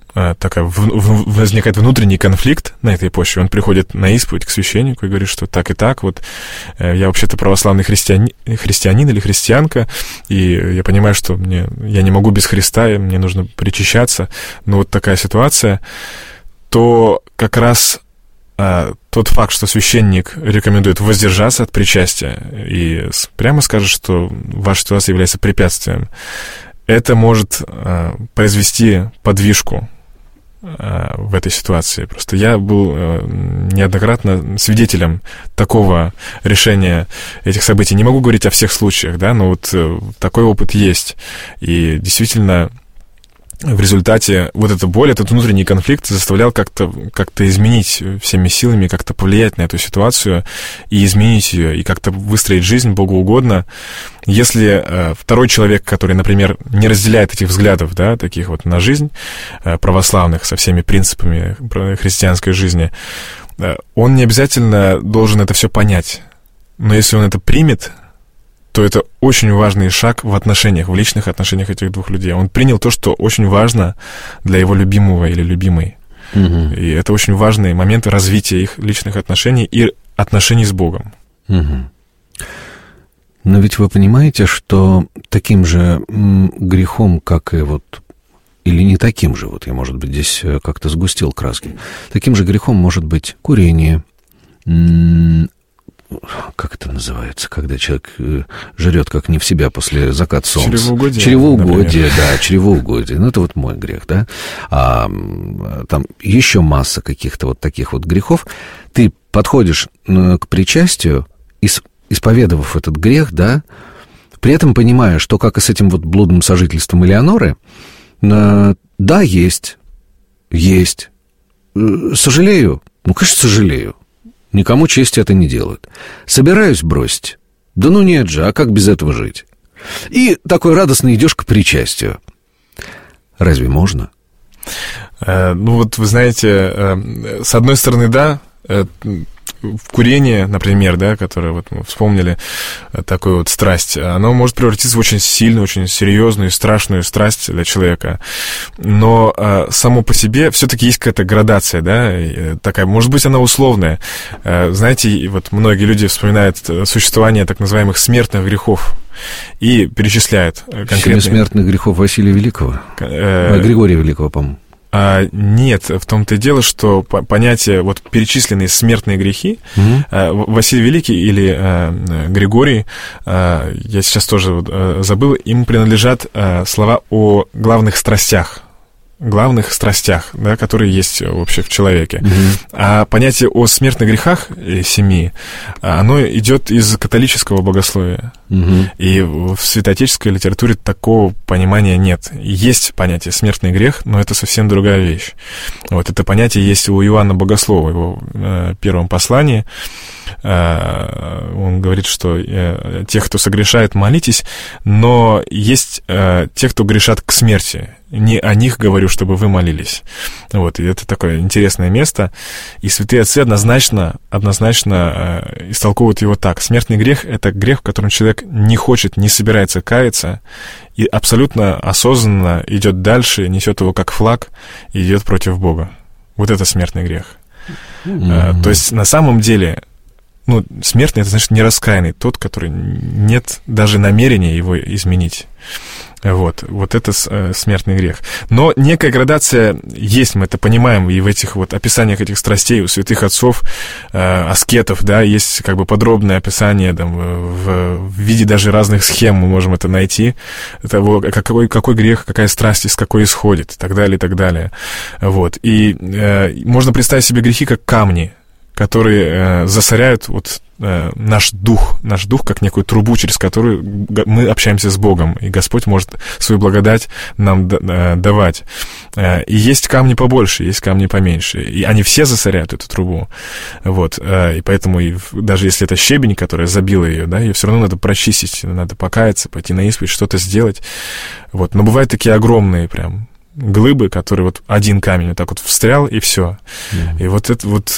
внутренний конфликт на этой почве, он приходит на исповедь к священнику и говорит, что так и так, вот я вообще-то православный христианин или христианка, и я понимаю, что я не могу без Христа, и мне нужно причащаться, но вот такая ситуация, то как раз тот факт, что священник рекомендует воздержаться от причастия и прямо скажет, что ваша ситуация является препятствием, это может произвести подвижку в этой ситуации. Просто я был неоднократно свидетелем такого решения этих событий. Не могу говорить о всех случаях, да, но вот такой опыт есть. И действительно, в результате вот эта боль, этот внутренний конфликт заставлял как-то изменить всеми силами, как-то повлиять на эту ситуацию и изменить ее, и как-то выстроить жизнь Богу угодно. Если второй человек, который, например, не разделяет этих взглядов, да, таких вот на жизнь православных со всеми принципами христианской жизни, он не обязательно должен это все понять. Но если он это примет, то это очень важный шаг в отношениях, в личных отношениях этих двух людей. Он принял то, что очень важно для его любимого или любимой. Угу. И это очень важные моменты развития их личных отношений и отношений с Богом. Угу. Но ведь вы понимаете, что таким же грехом, как и вот, или не таким же, вот я, может быть, здесь как-то сгустил краски, таким же грехом может быть курение, как это называется, когда человек жрет как не в себя после заката солнца? Чревоугодие, да, чревоугодие. Ну, это вот мой грех, да. А там еще масса каких-то вот таких вот грехов. Ты подходишь к причастию, исповедовав этот грех, да, при этом понимая, что как и с этим вот блудным сожительством Элеоноры, да, есть. Сожалею? Ну, конечно, сожалею. Никому чести это не делают. Собираюсь бросить? Да ну нет же, а как без этого жить? И такой радостно идешь к причастию. Разве можно? Ну вот, вы знаете, с одной стороны, да, курение, например, да, которое вот мы вспомнили, такую вот страсть, оно может превратиться в очень сильную, очень серьезную и страшную страсть для человека. Но само по себе все-таки есть какая-то градация, да, такая, может быть, она условная. Знаете, вот многие люди вспоминают существование так называемых смертных грехов и перечисляют конкретные... 7 смертных грехов Василия Великого? Григория Великого, по-моему. Нет, в том-то и дело, что понятие, вот перечисленные смертные грехи, Василий Великий или Григорий, я сейчас тоже забыл, им принадлежат слова о главных страстях, да, которые есть вообще в человеке. А понятие о смертных грехах 7, оно идет из католического богословия. И в святоотеческой литературе такого понимания нет. Есть понятие смертный грех, но это совсем другая вещь. Вот это понятие есть у Иоанна Богослова, в его первом послании. Он говорит, что тех, кто согрешает, молитесь, но есть те, кто грешат к смерти. Не о них говорю, чтобы вы молились. Вот, и это такое интересное место. И святые отцы однозначно истолковывают его так. Смертный грех — это грех, в котором человек не хочет, не собирается каяться, и абсолютно осознанно идет дальше, несет его как флаг и идет против Бога. Вот это смертный грех. То есть на самом деле... Ну, смертный — это, значит, нераскаянный, тот, который нет даже намерения его изменить. Вот это смертный грех. Но некая градация есть, мы это понимаем, и в этих вот описаниях этих страстей у святых отцов, аскетов, да, есть как бы подробное описание там, в виде даже разных схем мы можем это найти, того, какой грех, какая страсть из какой исходит, и так далее, и так далее. Вот. И можно представить себе грехи как камни, которые засоряют вот наш дух как некую трубу, через которую мы общаемся с Богом, и Господь может свою благодать нам давать. И есть камни побольше, есть камни поменьше, и они все засоряют эту трубу. Вот. И поэтому даже если это щебень, которая забила ее, да, ее все равно надо прочистить, надо покаяться, пойти на исповедь, что-то сделать. Вот. Но бывают такие огромные прям глыбы, которые вот один камень вот так вот встрял, и все. И вот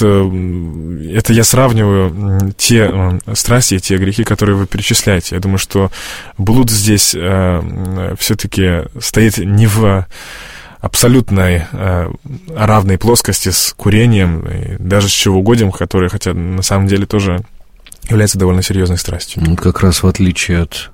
это я сравниваю те страсти, те грехи, которые вы перечисляете. Я думаю, что блуд здесь все-таки стоит не в абсолютной равной плоскости с курением, и даже с чревоугодием, которые, хотя на самом деле тоже является довольно серьезной страстью. Как раз в отличие от...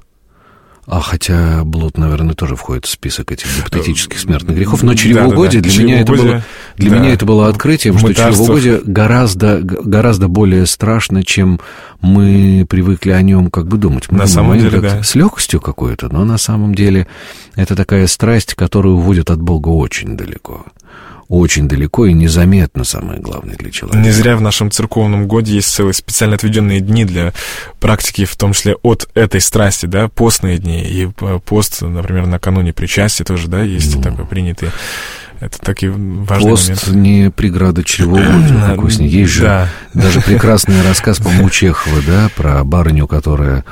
хотя блуд, наверное, тоже входит в список этих гипотетических смертных грехов, но чревоугодие, для меня это было открытием, что чревоугодие гораздо более страшно, чем мы привыкли о нем как бы думать. Мы на самом деле, да. С легкостью какой-то, но на самом деле это такая страсть, которая уводит от Бога очень далеко. Очень далеко и незаметно, самое главное для человека. Не зря в нашем церковном годе есть целые специально отведенные дни для практики, в том числе от этой страсти, да, постные дни. И пост, например, накануне причастия тоже, да, есть такой принятый. Это такой важный пост момент. Не преграда чревоугодия. Есть же даже прекрасный рассказ, по-моему, Чехова, да, про барыню, которая...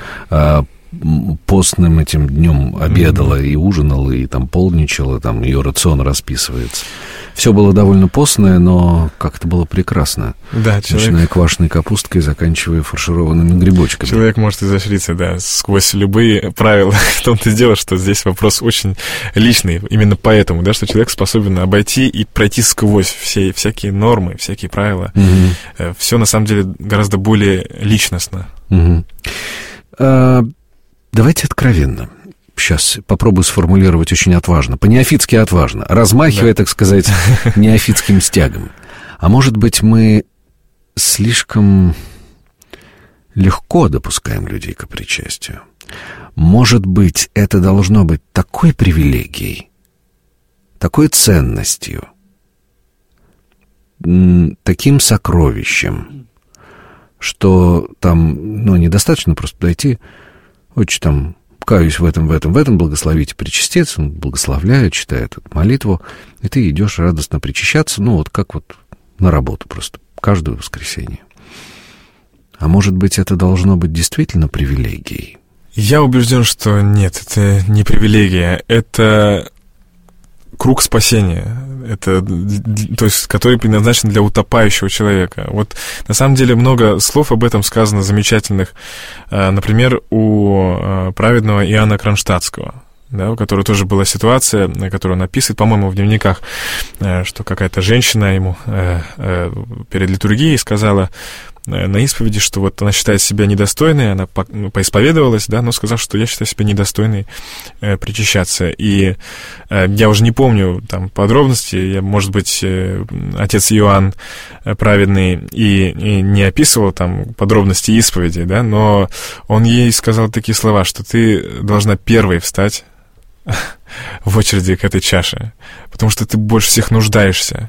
постным этим днем обедала и ужинала, и там полничала, там ее рацион расписывается. Все было довольно постное, но как-то было прекрасно. Да, начиная квашеной капусткой, заканчивая фаршированными грибочками. Человек может изощриться, да, сквозь любые правила. В том-то и дело, что здесь вопрос очень личный. Именно поэтому, да, что человек способен обойти и пройти сквозь все всякие нормы, всякие правила. Все на самом деле гораздо более личностно. Давайте откровенно. Сейчас попробую сформулировать очень отважно. По-неофитски отважно. Размахивая, так сказать, неофитским стягом. А может быть, мы слишком легко допускаем людей к причастию? Может быть, это должно быть такой привилегией, такой ценностью, таким сокровищем, что там, недостаточно просто подойти... Очень там, каюсь в этом, благословите причаститься, он благословляет, читает эту молитву, и ты идешь радостно причащаться, как вот на работу просто, каждое воскресенье. А может быть, это должно быть действительно привилегией? Я убежден, что нет, это не привилегия, это круг спасения, то есть, который предназначен для утопающего человека. Вот на самом деле много слов об этом сказано замечательных. Например, у праведного Иоанна Кронштадтского, да, у которого тоже была ситуация, которую он описывает, по-моему, в дневниках, что какая-то женщина ему перед литургией сказала на исповеди, что вот она считает себя недостойной, она поисповедовалась, да, но сказав, что я считаю себя недостойной причащаться. И я уже не помню там подробностей, может быть, отец Иоанн праведный и не описывал там подробности исповеди, да, но он ей сказал такие слова, что ты должна первой встать в очереди к этой чаше, потому что ты больше всех нуждаешься.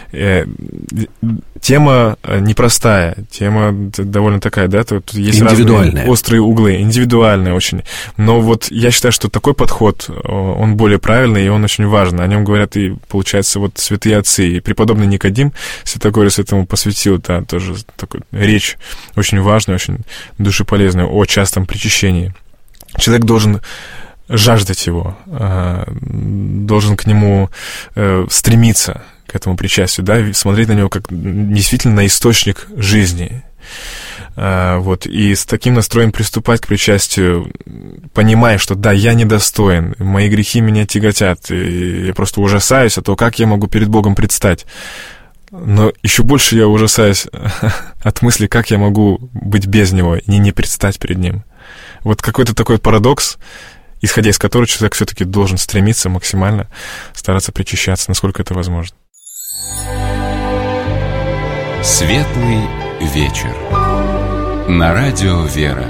Тема непростая, тема довольно такая, да, тут есть разные острые углы, индивидуальная очень. Но вот я считаю, что такой подход, он более правильный, и он очень важен. О нем говорят и, получается, вот святые отцы. И преподобный Никодим Святогорец этому посвятил, да, тоже такую речь очень важную, очень душеполезную о частом причащении. Человек должен жаждать его, должен к нему стремиться, к этому причастию, да, смотреть на него как действительно на источник жизни. Вот, и с таким настроем приступать к причастию, понимая, что да, я недостоин, мои грехи меня тяготят, и я просто ужасаюсь от того, как я могу перед Богом предстать. Но еще больше я ужасаюсь от мысли, как я могу быть без Него и не предстать перед Ним. Вот какой-то такой парадокс. исходя из которой человек все-таки должен стремиться максимально стараться причащаться, насколько это возможно. Светлый вечер. На радио «Вера».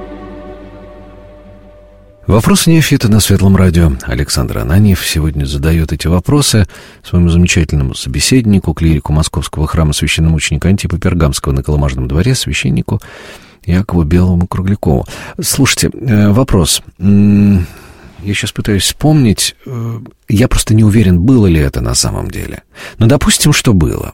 Вопросы неофита на Светлом радио. Александр Ананьев сегодня задает эти вопросы своему замечательному собеседнику, клирику Московского храма священномученика Антипа Пергамского на Коломажном дворе, священнику Якову Белому Круглякову. Слушайте, вопрос. Я сейчас пытаюсь вспомнить. Я просто не уверен, было ли это на самом деле. Но допустим, что было.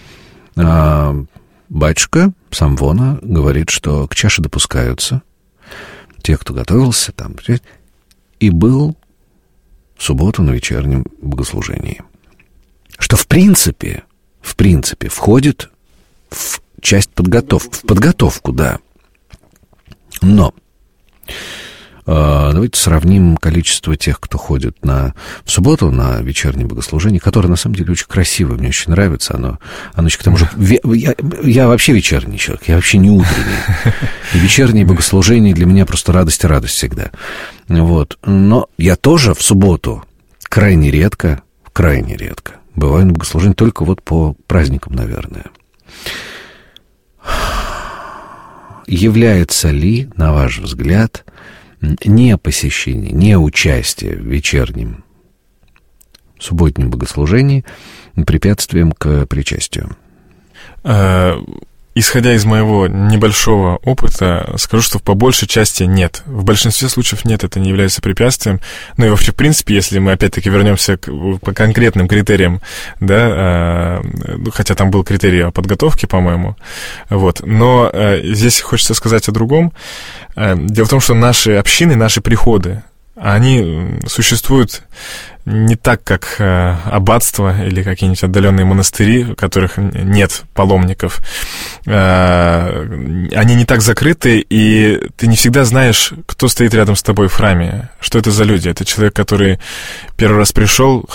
Батюшка Самвона говорит, что к чаше допускаются те, кто готовился там, и был в субботу на вечернем богослужении. Что в принципе входит в часть подготовки, в подготовку, да. Но давайте сравним количество тех, кто ходит в субботу на вечернее богослужение, которое на самом деле очень красивое, мне очень нравится. Оно еще к тому же... Я вообще вечерний человек, я вообще не утренний. И вечернее богослужение для меня просто радость всегда. Вот. Но я тоже в субботу крайне редко бываю на богослужении, только вот по праздникам, наверное. Является ли, на ваш взгляд, не посещение, не участие в вечернем субботнем богослужении препятствием к причастию? Исходя из моего небольшого опыта, скажу, что по большей части нет. В большинстве случаев нет, это не является препятствием. Ну и вообще, в принципе, если мы опять-таки вернемся по конкретным критериям, да, хотя там был критерий о подготовке, по-моему, вот. Но здесь хочется сказать о другом. Дело в том, что наши общины, наши приходы, они существуют не так, как аббатства или какие-нибудь отдаленные монастыри, в которых нет паломников. Они не так закрыты, и ты не всегда знаешь, кто стоит рядом с тобой в храме, что это за люди. Это человек, который первый раз пришел,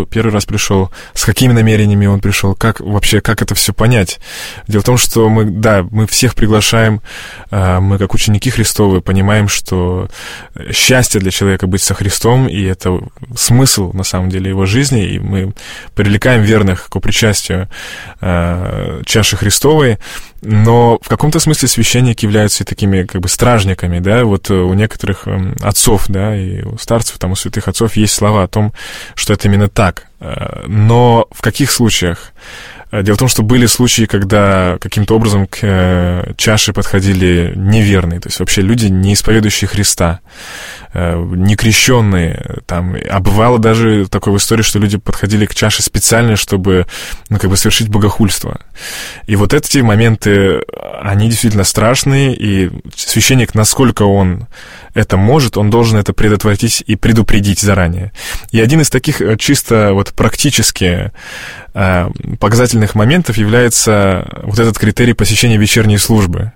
с какими намерениями он пришел, как это все понять. Дело в том, что мы всех приглашаем, мы как ученики Христовы понимаем, что счастье для человека быть со Христом, и это смысл на самом деле его жизни, и мы привлекаем верных к причастию чаши Христовой, но в каком-то смысле священники являются и такими как бы стражниками, да, вот у некоторых отцов, да, и у старцев, там, у святых отцов есть слова о том, что это именно так, но в каких случаях? Дело в том, что были случаи, когда каким-то образом к чаше подходили неверные, то есть вообще люди, не исповедующие Христа, не крещенные, там, а бывало даже такое в истории, что люди подходили к чаше специально, чтобы, совершить богохульство. И вот эти моменты, они действительно страшные, и священник, насколько он это может, он должен это предотвратить и предупредить заранее. И один из таких чисто вот практически показательных моментов является вот этот критерий посещения вечерней службы.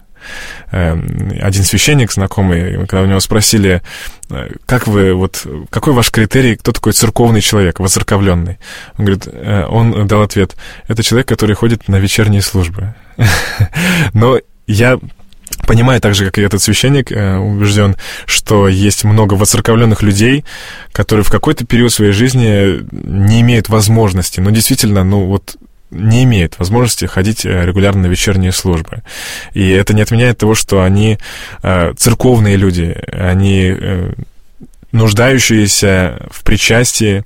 Один священник, знакомый, когда у него спросили, какой ваш критерий, кто такой церковный человек, воцерковленный? Он говорит, он дал ответ, это человек, который ходит на вечерние службы. Но я понимаю так же, как и этот священник, убежден, что есть много воцерковленных людей, которые в какой-то период своей жизни не имеют возможности, но действительно, не имеют возможности ходить регулярно на вечерние службы. И это не отменяет того, что они церковные люди, они нуждающиеся в причастии,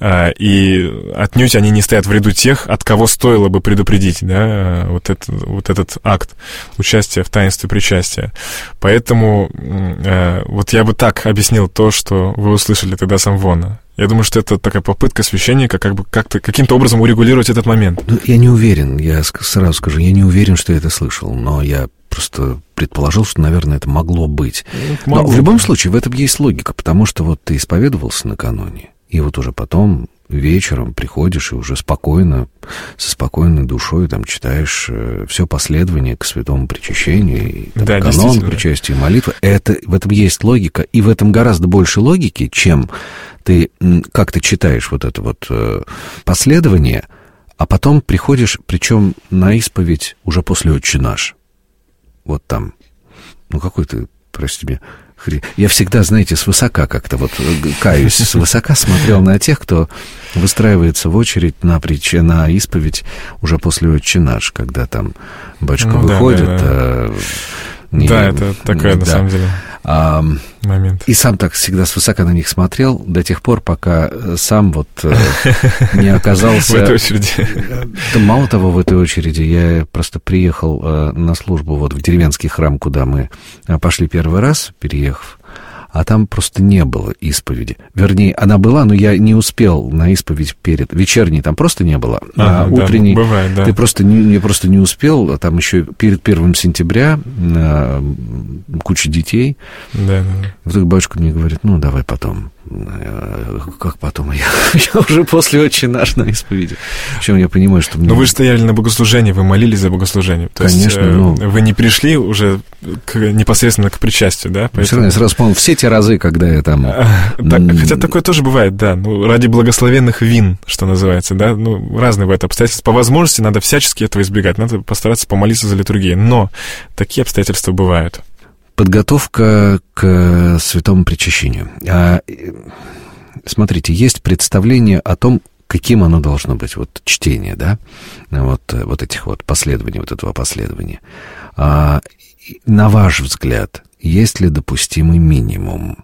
и отнюдь они не стоят в ряду тех, от кого стоило бы предупредить, да, вот этот акт участия в таинстве причастия. Поэтому вот я бы так объяснил то, что вы услышали тогда Самвона. Я думаю, что это такая попытка священника как-то каким-то образом урегулировать этот момент. Я не уверен, я сразу скажу, я не уверен, что я это слышал, но я просто предположил, что, наверное, это могло быть. Но в любом случае в этом есть логика, потому что вот ты исповедовался накануне, и вот уже потом вечером приходишь и уже спокойно, со спокойной душой там читаешь все последование к святому причащению, и там, канон причастия, молитвы. В этом есть логика, и в этом гораздо больше логики, чем как ты читаешь вот это вот последование, а потом приходишь, причем на исповедь уже после «Отче наш». Вот там, какой-то, прости меня, Я всегда, знаете, свысока как-то, вот каюсь, свысока смотрел на тех, кто выстраивается в очередь на исповедь уже после «Отче наш», когда там батюшка выходит. Это такая, на самом деле, момент. И сам так всегда свысока на них смотрел до тех пор, пока сам вот не оказался... В этой очереди. Да, мало того, в этой очереди я просто приехал на службу вот в деревенский храм, куда мы пошли первый раз, переехав, а там просто не было исповеди. Вернее, она была, но я не успел на исповедь перед... Вечерней там просто не было, утренней... Да, бывает, да. Я просто не успел, а там еще перед 1 сентября куча детей. Да. И вдруг батюшка мне говорит, давай потом. Как потом? Я уже после «Отче наш» на исповеди. Причем я понимаю, что... Но вы же стояли на богослужении, вы молились за богослужение. То Конечно. есть, вы не пришли уже непосредственно к причастию, да? Поэтому... Я сразу вспомнил все те разы, когда я там... Хотя такое тоже бывает, да. Ради благословенных вин, что называется, да. Разные бывают обстоятельства. По возможности надо всячески этого избегать. Надо постараться помолиться за литургией. Но такие обстоятельства бывают. Подготовка к святому причащению. Смотрите, есть представление о том, каким оно должно быть. Вот чтение, да? Вот этих вот последований, вот этого последования. На ваш взгляд, есть ли допустимый минимум?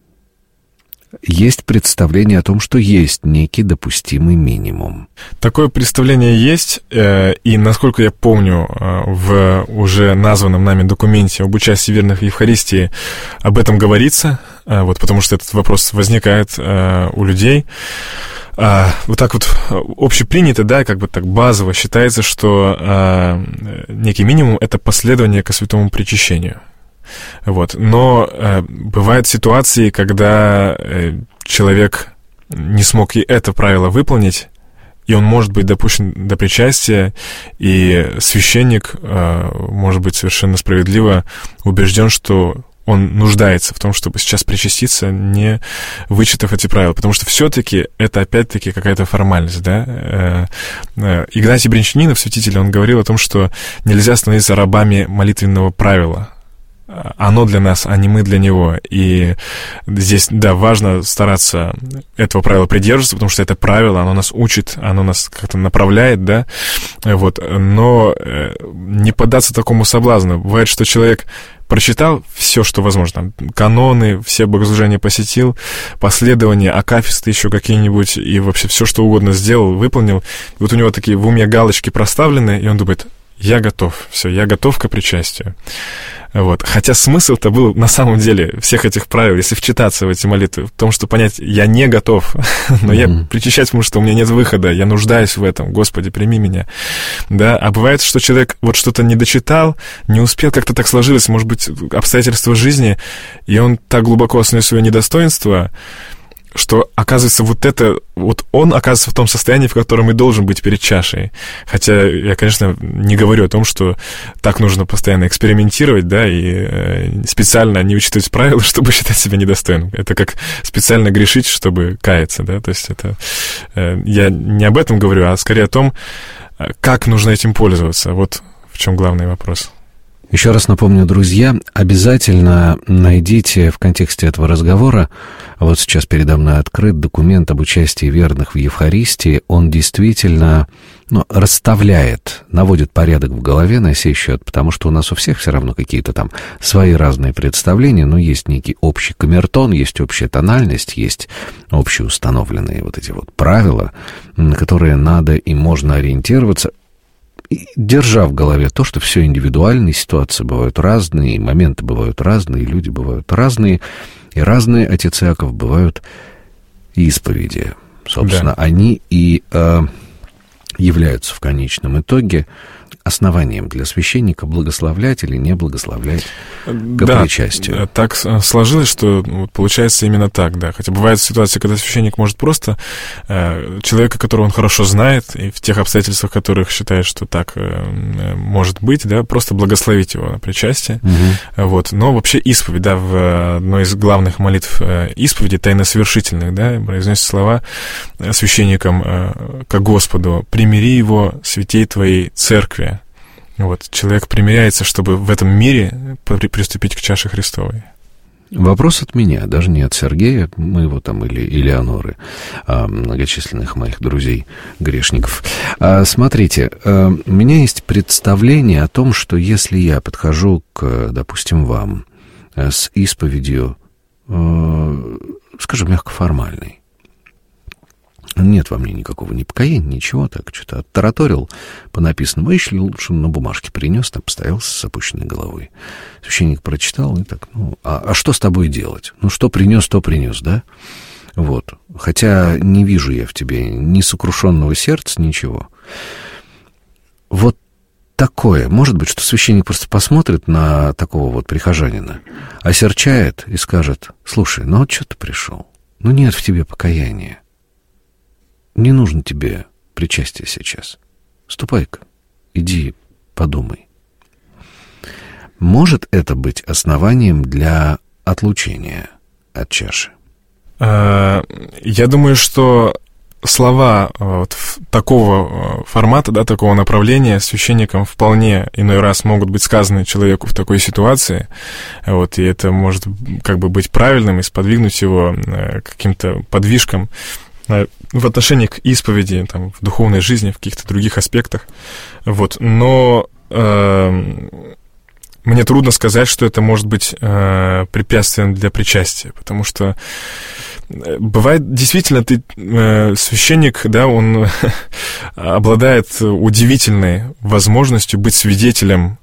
Есть представление о том, что есть некий допустимый минимум. Такое представление есть, и, насколько я помню, в уже названном нами документе об участии верных в Евхаристии об этом говорится, потому что этот вопрос возникает у людей. Вот так вот общепринято, да, как бы так базово считается, что некий минимум — это последование ко святому причащению. Но бывают ситуации, когда человек не смог и это правило выполнить, и он может быть допущен до причастия, и священник, может быть, совершенно справедливо убежден, что он нуждается в том, чтобы сейчас причаститься, не вычитав эти правила. Потому что все-таки это, опять-таки, какая-то формальность, да. Игнатий Брянчанинов, святитель, он говорил о том, что нельзя становиться рабами молитвенного правила. Оно для нас, а не мы для него. И здесь, да, важно стараться этого правила придерживаться, потому что это правило, оно нас учит, оно нас как-то направляет, да, но не поддаться такому соблазну. Бывает, что человек прочитал все, что возможно, там, каноны, все богослужения посетил, последования, акафисты еще какие-нибудь, и вообще все, что угодно сделал, выполнил. И вот у него такие в уме галочки проставлены, и он думает: я готов, все, я готов к причастию. Хотя смысл-то был на самом деле всех этих правил, если вчитаться в эти молитвы, в том, что понять, я не готов, но я причащаюсь, потому что у меня нет выхода, я нуждаюсь в этом, Господи, прими меня. Да? А бывает, что человек вот что-то не дочитал, не успел, как-то так сложилось, может быть, обстоятельства жизни, и он так глубоко осознает свое недостоинство, что, оказывается, он оказывается в том состоянии, в котором и должен быть перед чашей. Хотя я, конечно, не говорю о том, что так нужно постоянно экспериментировать, да, и специально не учитывать правила, чтобы считать себя недостойным. Это как специально грешить, чтобы каяться, да, то есть это... Я не об этом говорю, а скорее о том, как нужно этим пользоваться. Вот в чем главный вопрос. Еще раз напомню, друзья, обязательно найдите в контексте этого разговора, вот сейчас передо мной открыт документ об участии верных в Евхаристии, он действительно расставляет, наводит порядок в голове на сей счет, потому что у нас у всех все равно какие-то там свои разные представления, но есть некий общий камертон, есть общая тональность, есть общеустановленные вот эти вот правила, на которые надо и можно ориентироваться, держа в голове то, что все индивидуально, и ситуации бывают разные, и моменты бывают разные, и люди бывают разные, и разные, отец Иаков, бывают исповеди. Собственно, да. Они и являются в конечном итоге основанием для священника благословлять или не благословлять к причастию. Да, так сложилось, что получается именно так, да. Хотя бывает ситуация, когда священник может просто человека, которого он хорошо знает, и в тех обстоятельствах, в которых считает, что так может быть, да, просто благословить его на причастие. Но вообще исповедь, да, в одной из главных молитв исповеди, тайносовершительных, да, произносят слова священникам ко Господу: «Примири его святей твоей церкви». Человек примиряется, чтобы в этом мире приступить к чаше Христовой. Вопрос от меня, даже не от Сергея, моего там, или Элеоноры, многочисленных моих друзей-грешников. Смотрите, у меня есть представление о том, что если я подхожу к, допустим, вам с исповедью, скажем, мягко формальной, нет во мне никакого ни покаяния, ничего, так что-то оттараторил по написанному, если лучше на бумажке принес, там стоял с опущенной головой. Священник прочитал и так, а что с тобой делать? Что принес, то принес, да? Вот. Хотя не вижу я в тебе ни сокрушенного сердца, ничего. Вот такое. Может быть, что священник просто посмотрит на такого вот прихожанина, осерчает и скажет: слушай, вот что ты пришел? Нет в тебе покаяния. Не нужно тебе причастие сейчас. Ступай-ка, иди подумай. Может это быть основанием для отлучения от чаши? Я думаю, что слова вот такого формата, да, такого направления священникам вполне иной раз могут быть сказаны человеку в такой ситуации, вот, и это может как бы быть правильным и сподвигнуть его к каким-то подвижкам в отношении к исповеди, там, в духовной жизни, в каких-то других аспектах, вот, но мне трудно сказать, что это может быть препятствием для причастия, потому что бывает, действительно, ты священник, да, он обладает удивительной возможностью быть свидетелем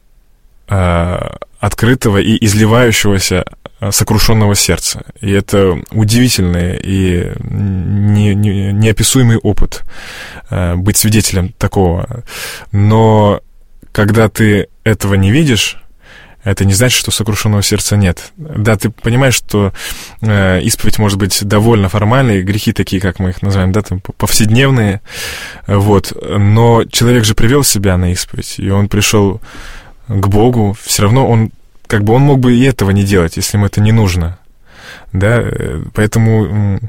открытого и изливающегося сокрушенного сердца. И это удивительный и неописуемый опыт быть свидетелем такого. Но когда ты этого не видишь, это не значит, что сокрушенного сердца нет. Да, ты понимаешь, что исповедь может быть довольно формальной, грехи такие, как мы их называем, да, там, повседневные, вот, но человек же привел себя на исповедь, и он пришел к Богу, все равно он мог бы и этого не делать, если ему это не нужно, да, поэтому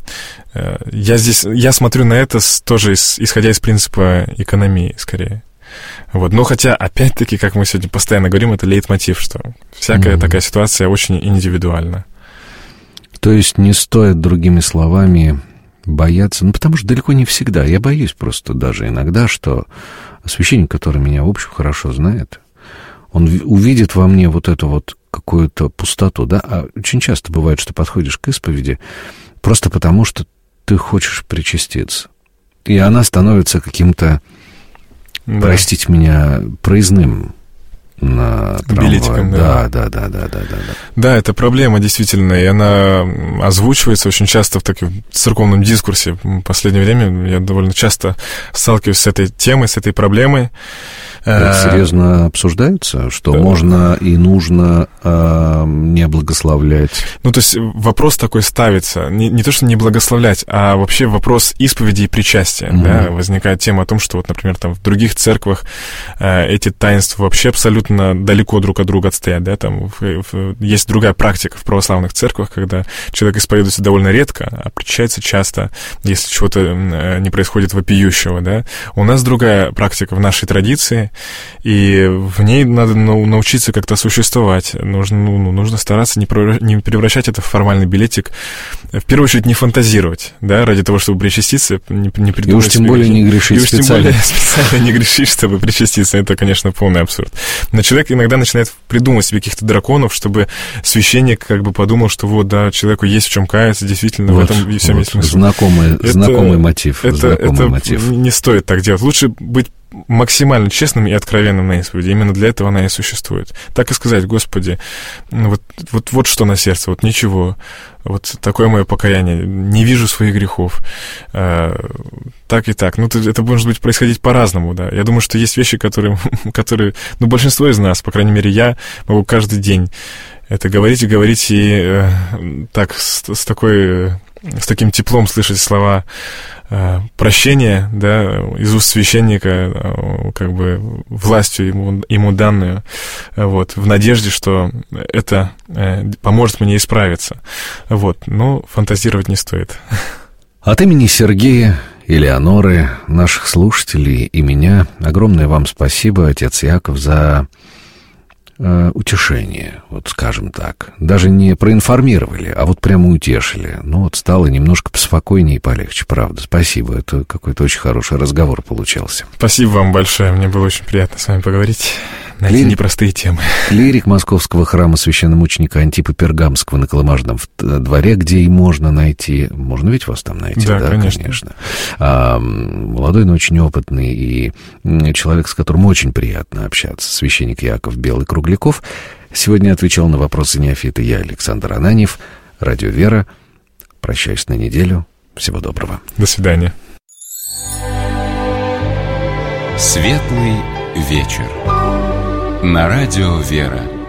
я смотрю на это тоже исходя из принципа экономии, скорее. Вот. Но хотя, опять-таки, как мы сегодня постоянно говорим, это лейтмотив, что всякая такая ситуация очень индивидуальна. То есть не стоит, другими словами, бояться, потому что далеко не всегда. Я боюсь просто даже иногда, что священник, который меня, в общем, хорошо знает, он увидит во мне вот эту вот какую-то пустоту, да, а очень часто бывает, что подходишь к исповеди просто потому, что ты хочешь причаститься, и она становится каким-то, да, простите меня, проездным на трамвае. Билетиком, да. Да, это проблема действительно, и она озвучивается очень часто в таком церковном дискурсе. В последнее время я довольно часто сталкиваюсь с этой темой, с этой проблемой. Это серьезно обсуждается, что можно и нужно не благословлять? То есть вопрос такой ставится, не то, что не благословлять, а вообще вопрос исповеди и причастия. Да? Возникает тема о том, что, вот, например, там в других церквах эти таинства вообще абсолютно далеко друг от друга отстоят. Да? Там есть другая практика в православных церквах, когда человек исповедуется довольно редко, а причащается часто, если чего-то не происходит вопиющего. Да? У нас другая практика в нашей традиции, и в ней надо научиться как-то существовать. Нужно стараться не превращать это в формальный билетик. В первую очередь не фантазировать, да, ради того, чтобы причаститься, не придумать. И уж тем более не грешить специально. И уж тем более специально не грешить, чтобы причаститься. Это, конечно, полный абсурд. Но человек иногда начинает придумать себе каких-то драконов, чтобы священник как бы подумал, что вот, да, человеку есть в чем каяться, действительно, вот, в этом и всем есть смысл. Знакомый мотив. Это не стоит так делать. Лучше быть максимально честным и откровенным на исповеди. Именно для этого она и существует. Так и сказать: Господи, вот что на сердце, вот ничего, вот такое мое покаяние, не вижу своих грехов, так и так. Это может быть происходить по-разному, да. Я думаю, что есть вещи, которые большинство из нас, по крайней мере, я могу каждый день это говорить и так с таким теплом слышать слова прощения, да, из уст священника, как бы властью ему данную, вот, в надежде, что это поможет мне исправиться. Вот, но фантазировать не стоит. От имени Сергея, Элеоноры, наших слушателей и меня огромное вам спасибо, отец Яков, за утешение, вот скажем так. Даже не проинформировали, а вот прямо утешили. Ну вот стало немножко поспокойнее и полегче, правда. Спасибо, это какой-то очень хороший разговор получался. Спасибо вам большое, мне было очень приятно с вами поговорить на эти непростые темы. Клирик Московского храма священномученика Антипа Пергамского на Колымажном дворе, где и можно найти... Можно ведь вас там найти? Да, конечно. Молодой, но очень опытный и человек, с которым очень приятно общаться, священник Яков Белый-Кругляков, сегодня отвечал на вопросы неофита я, Александр Ананьев, Радио Вера. Прощаюсь на неделю. Всего доброго. До свидания. Светлый вечер. На Радио Вера.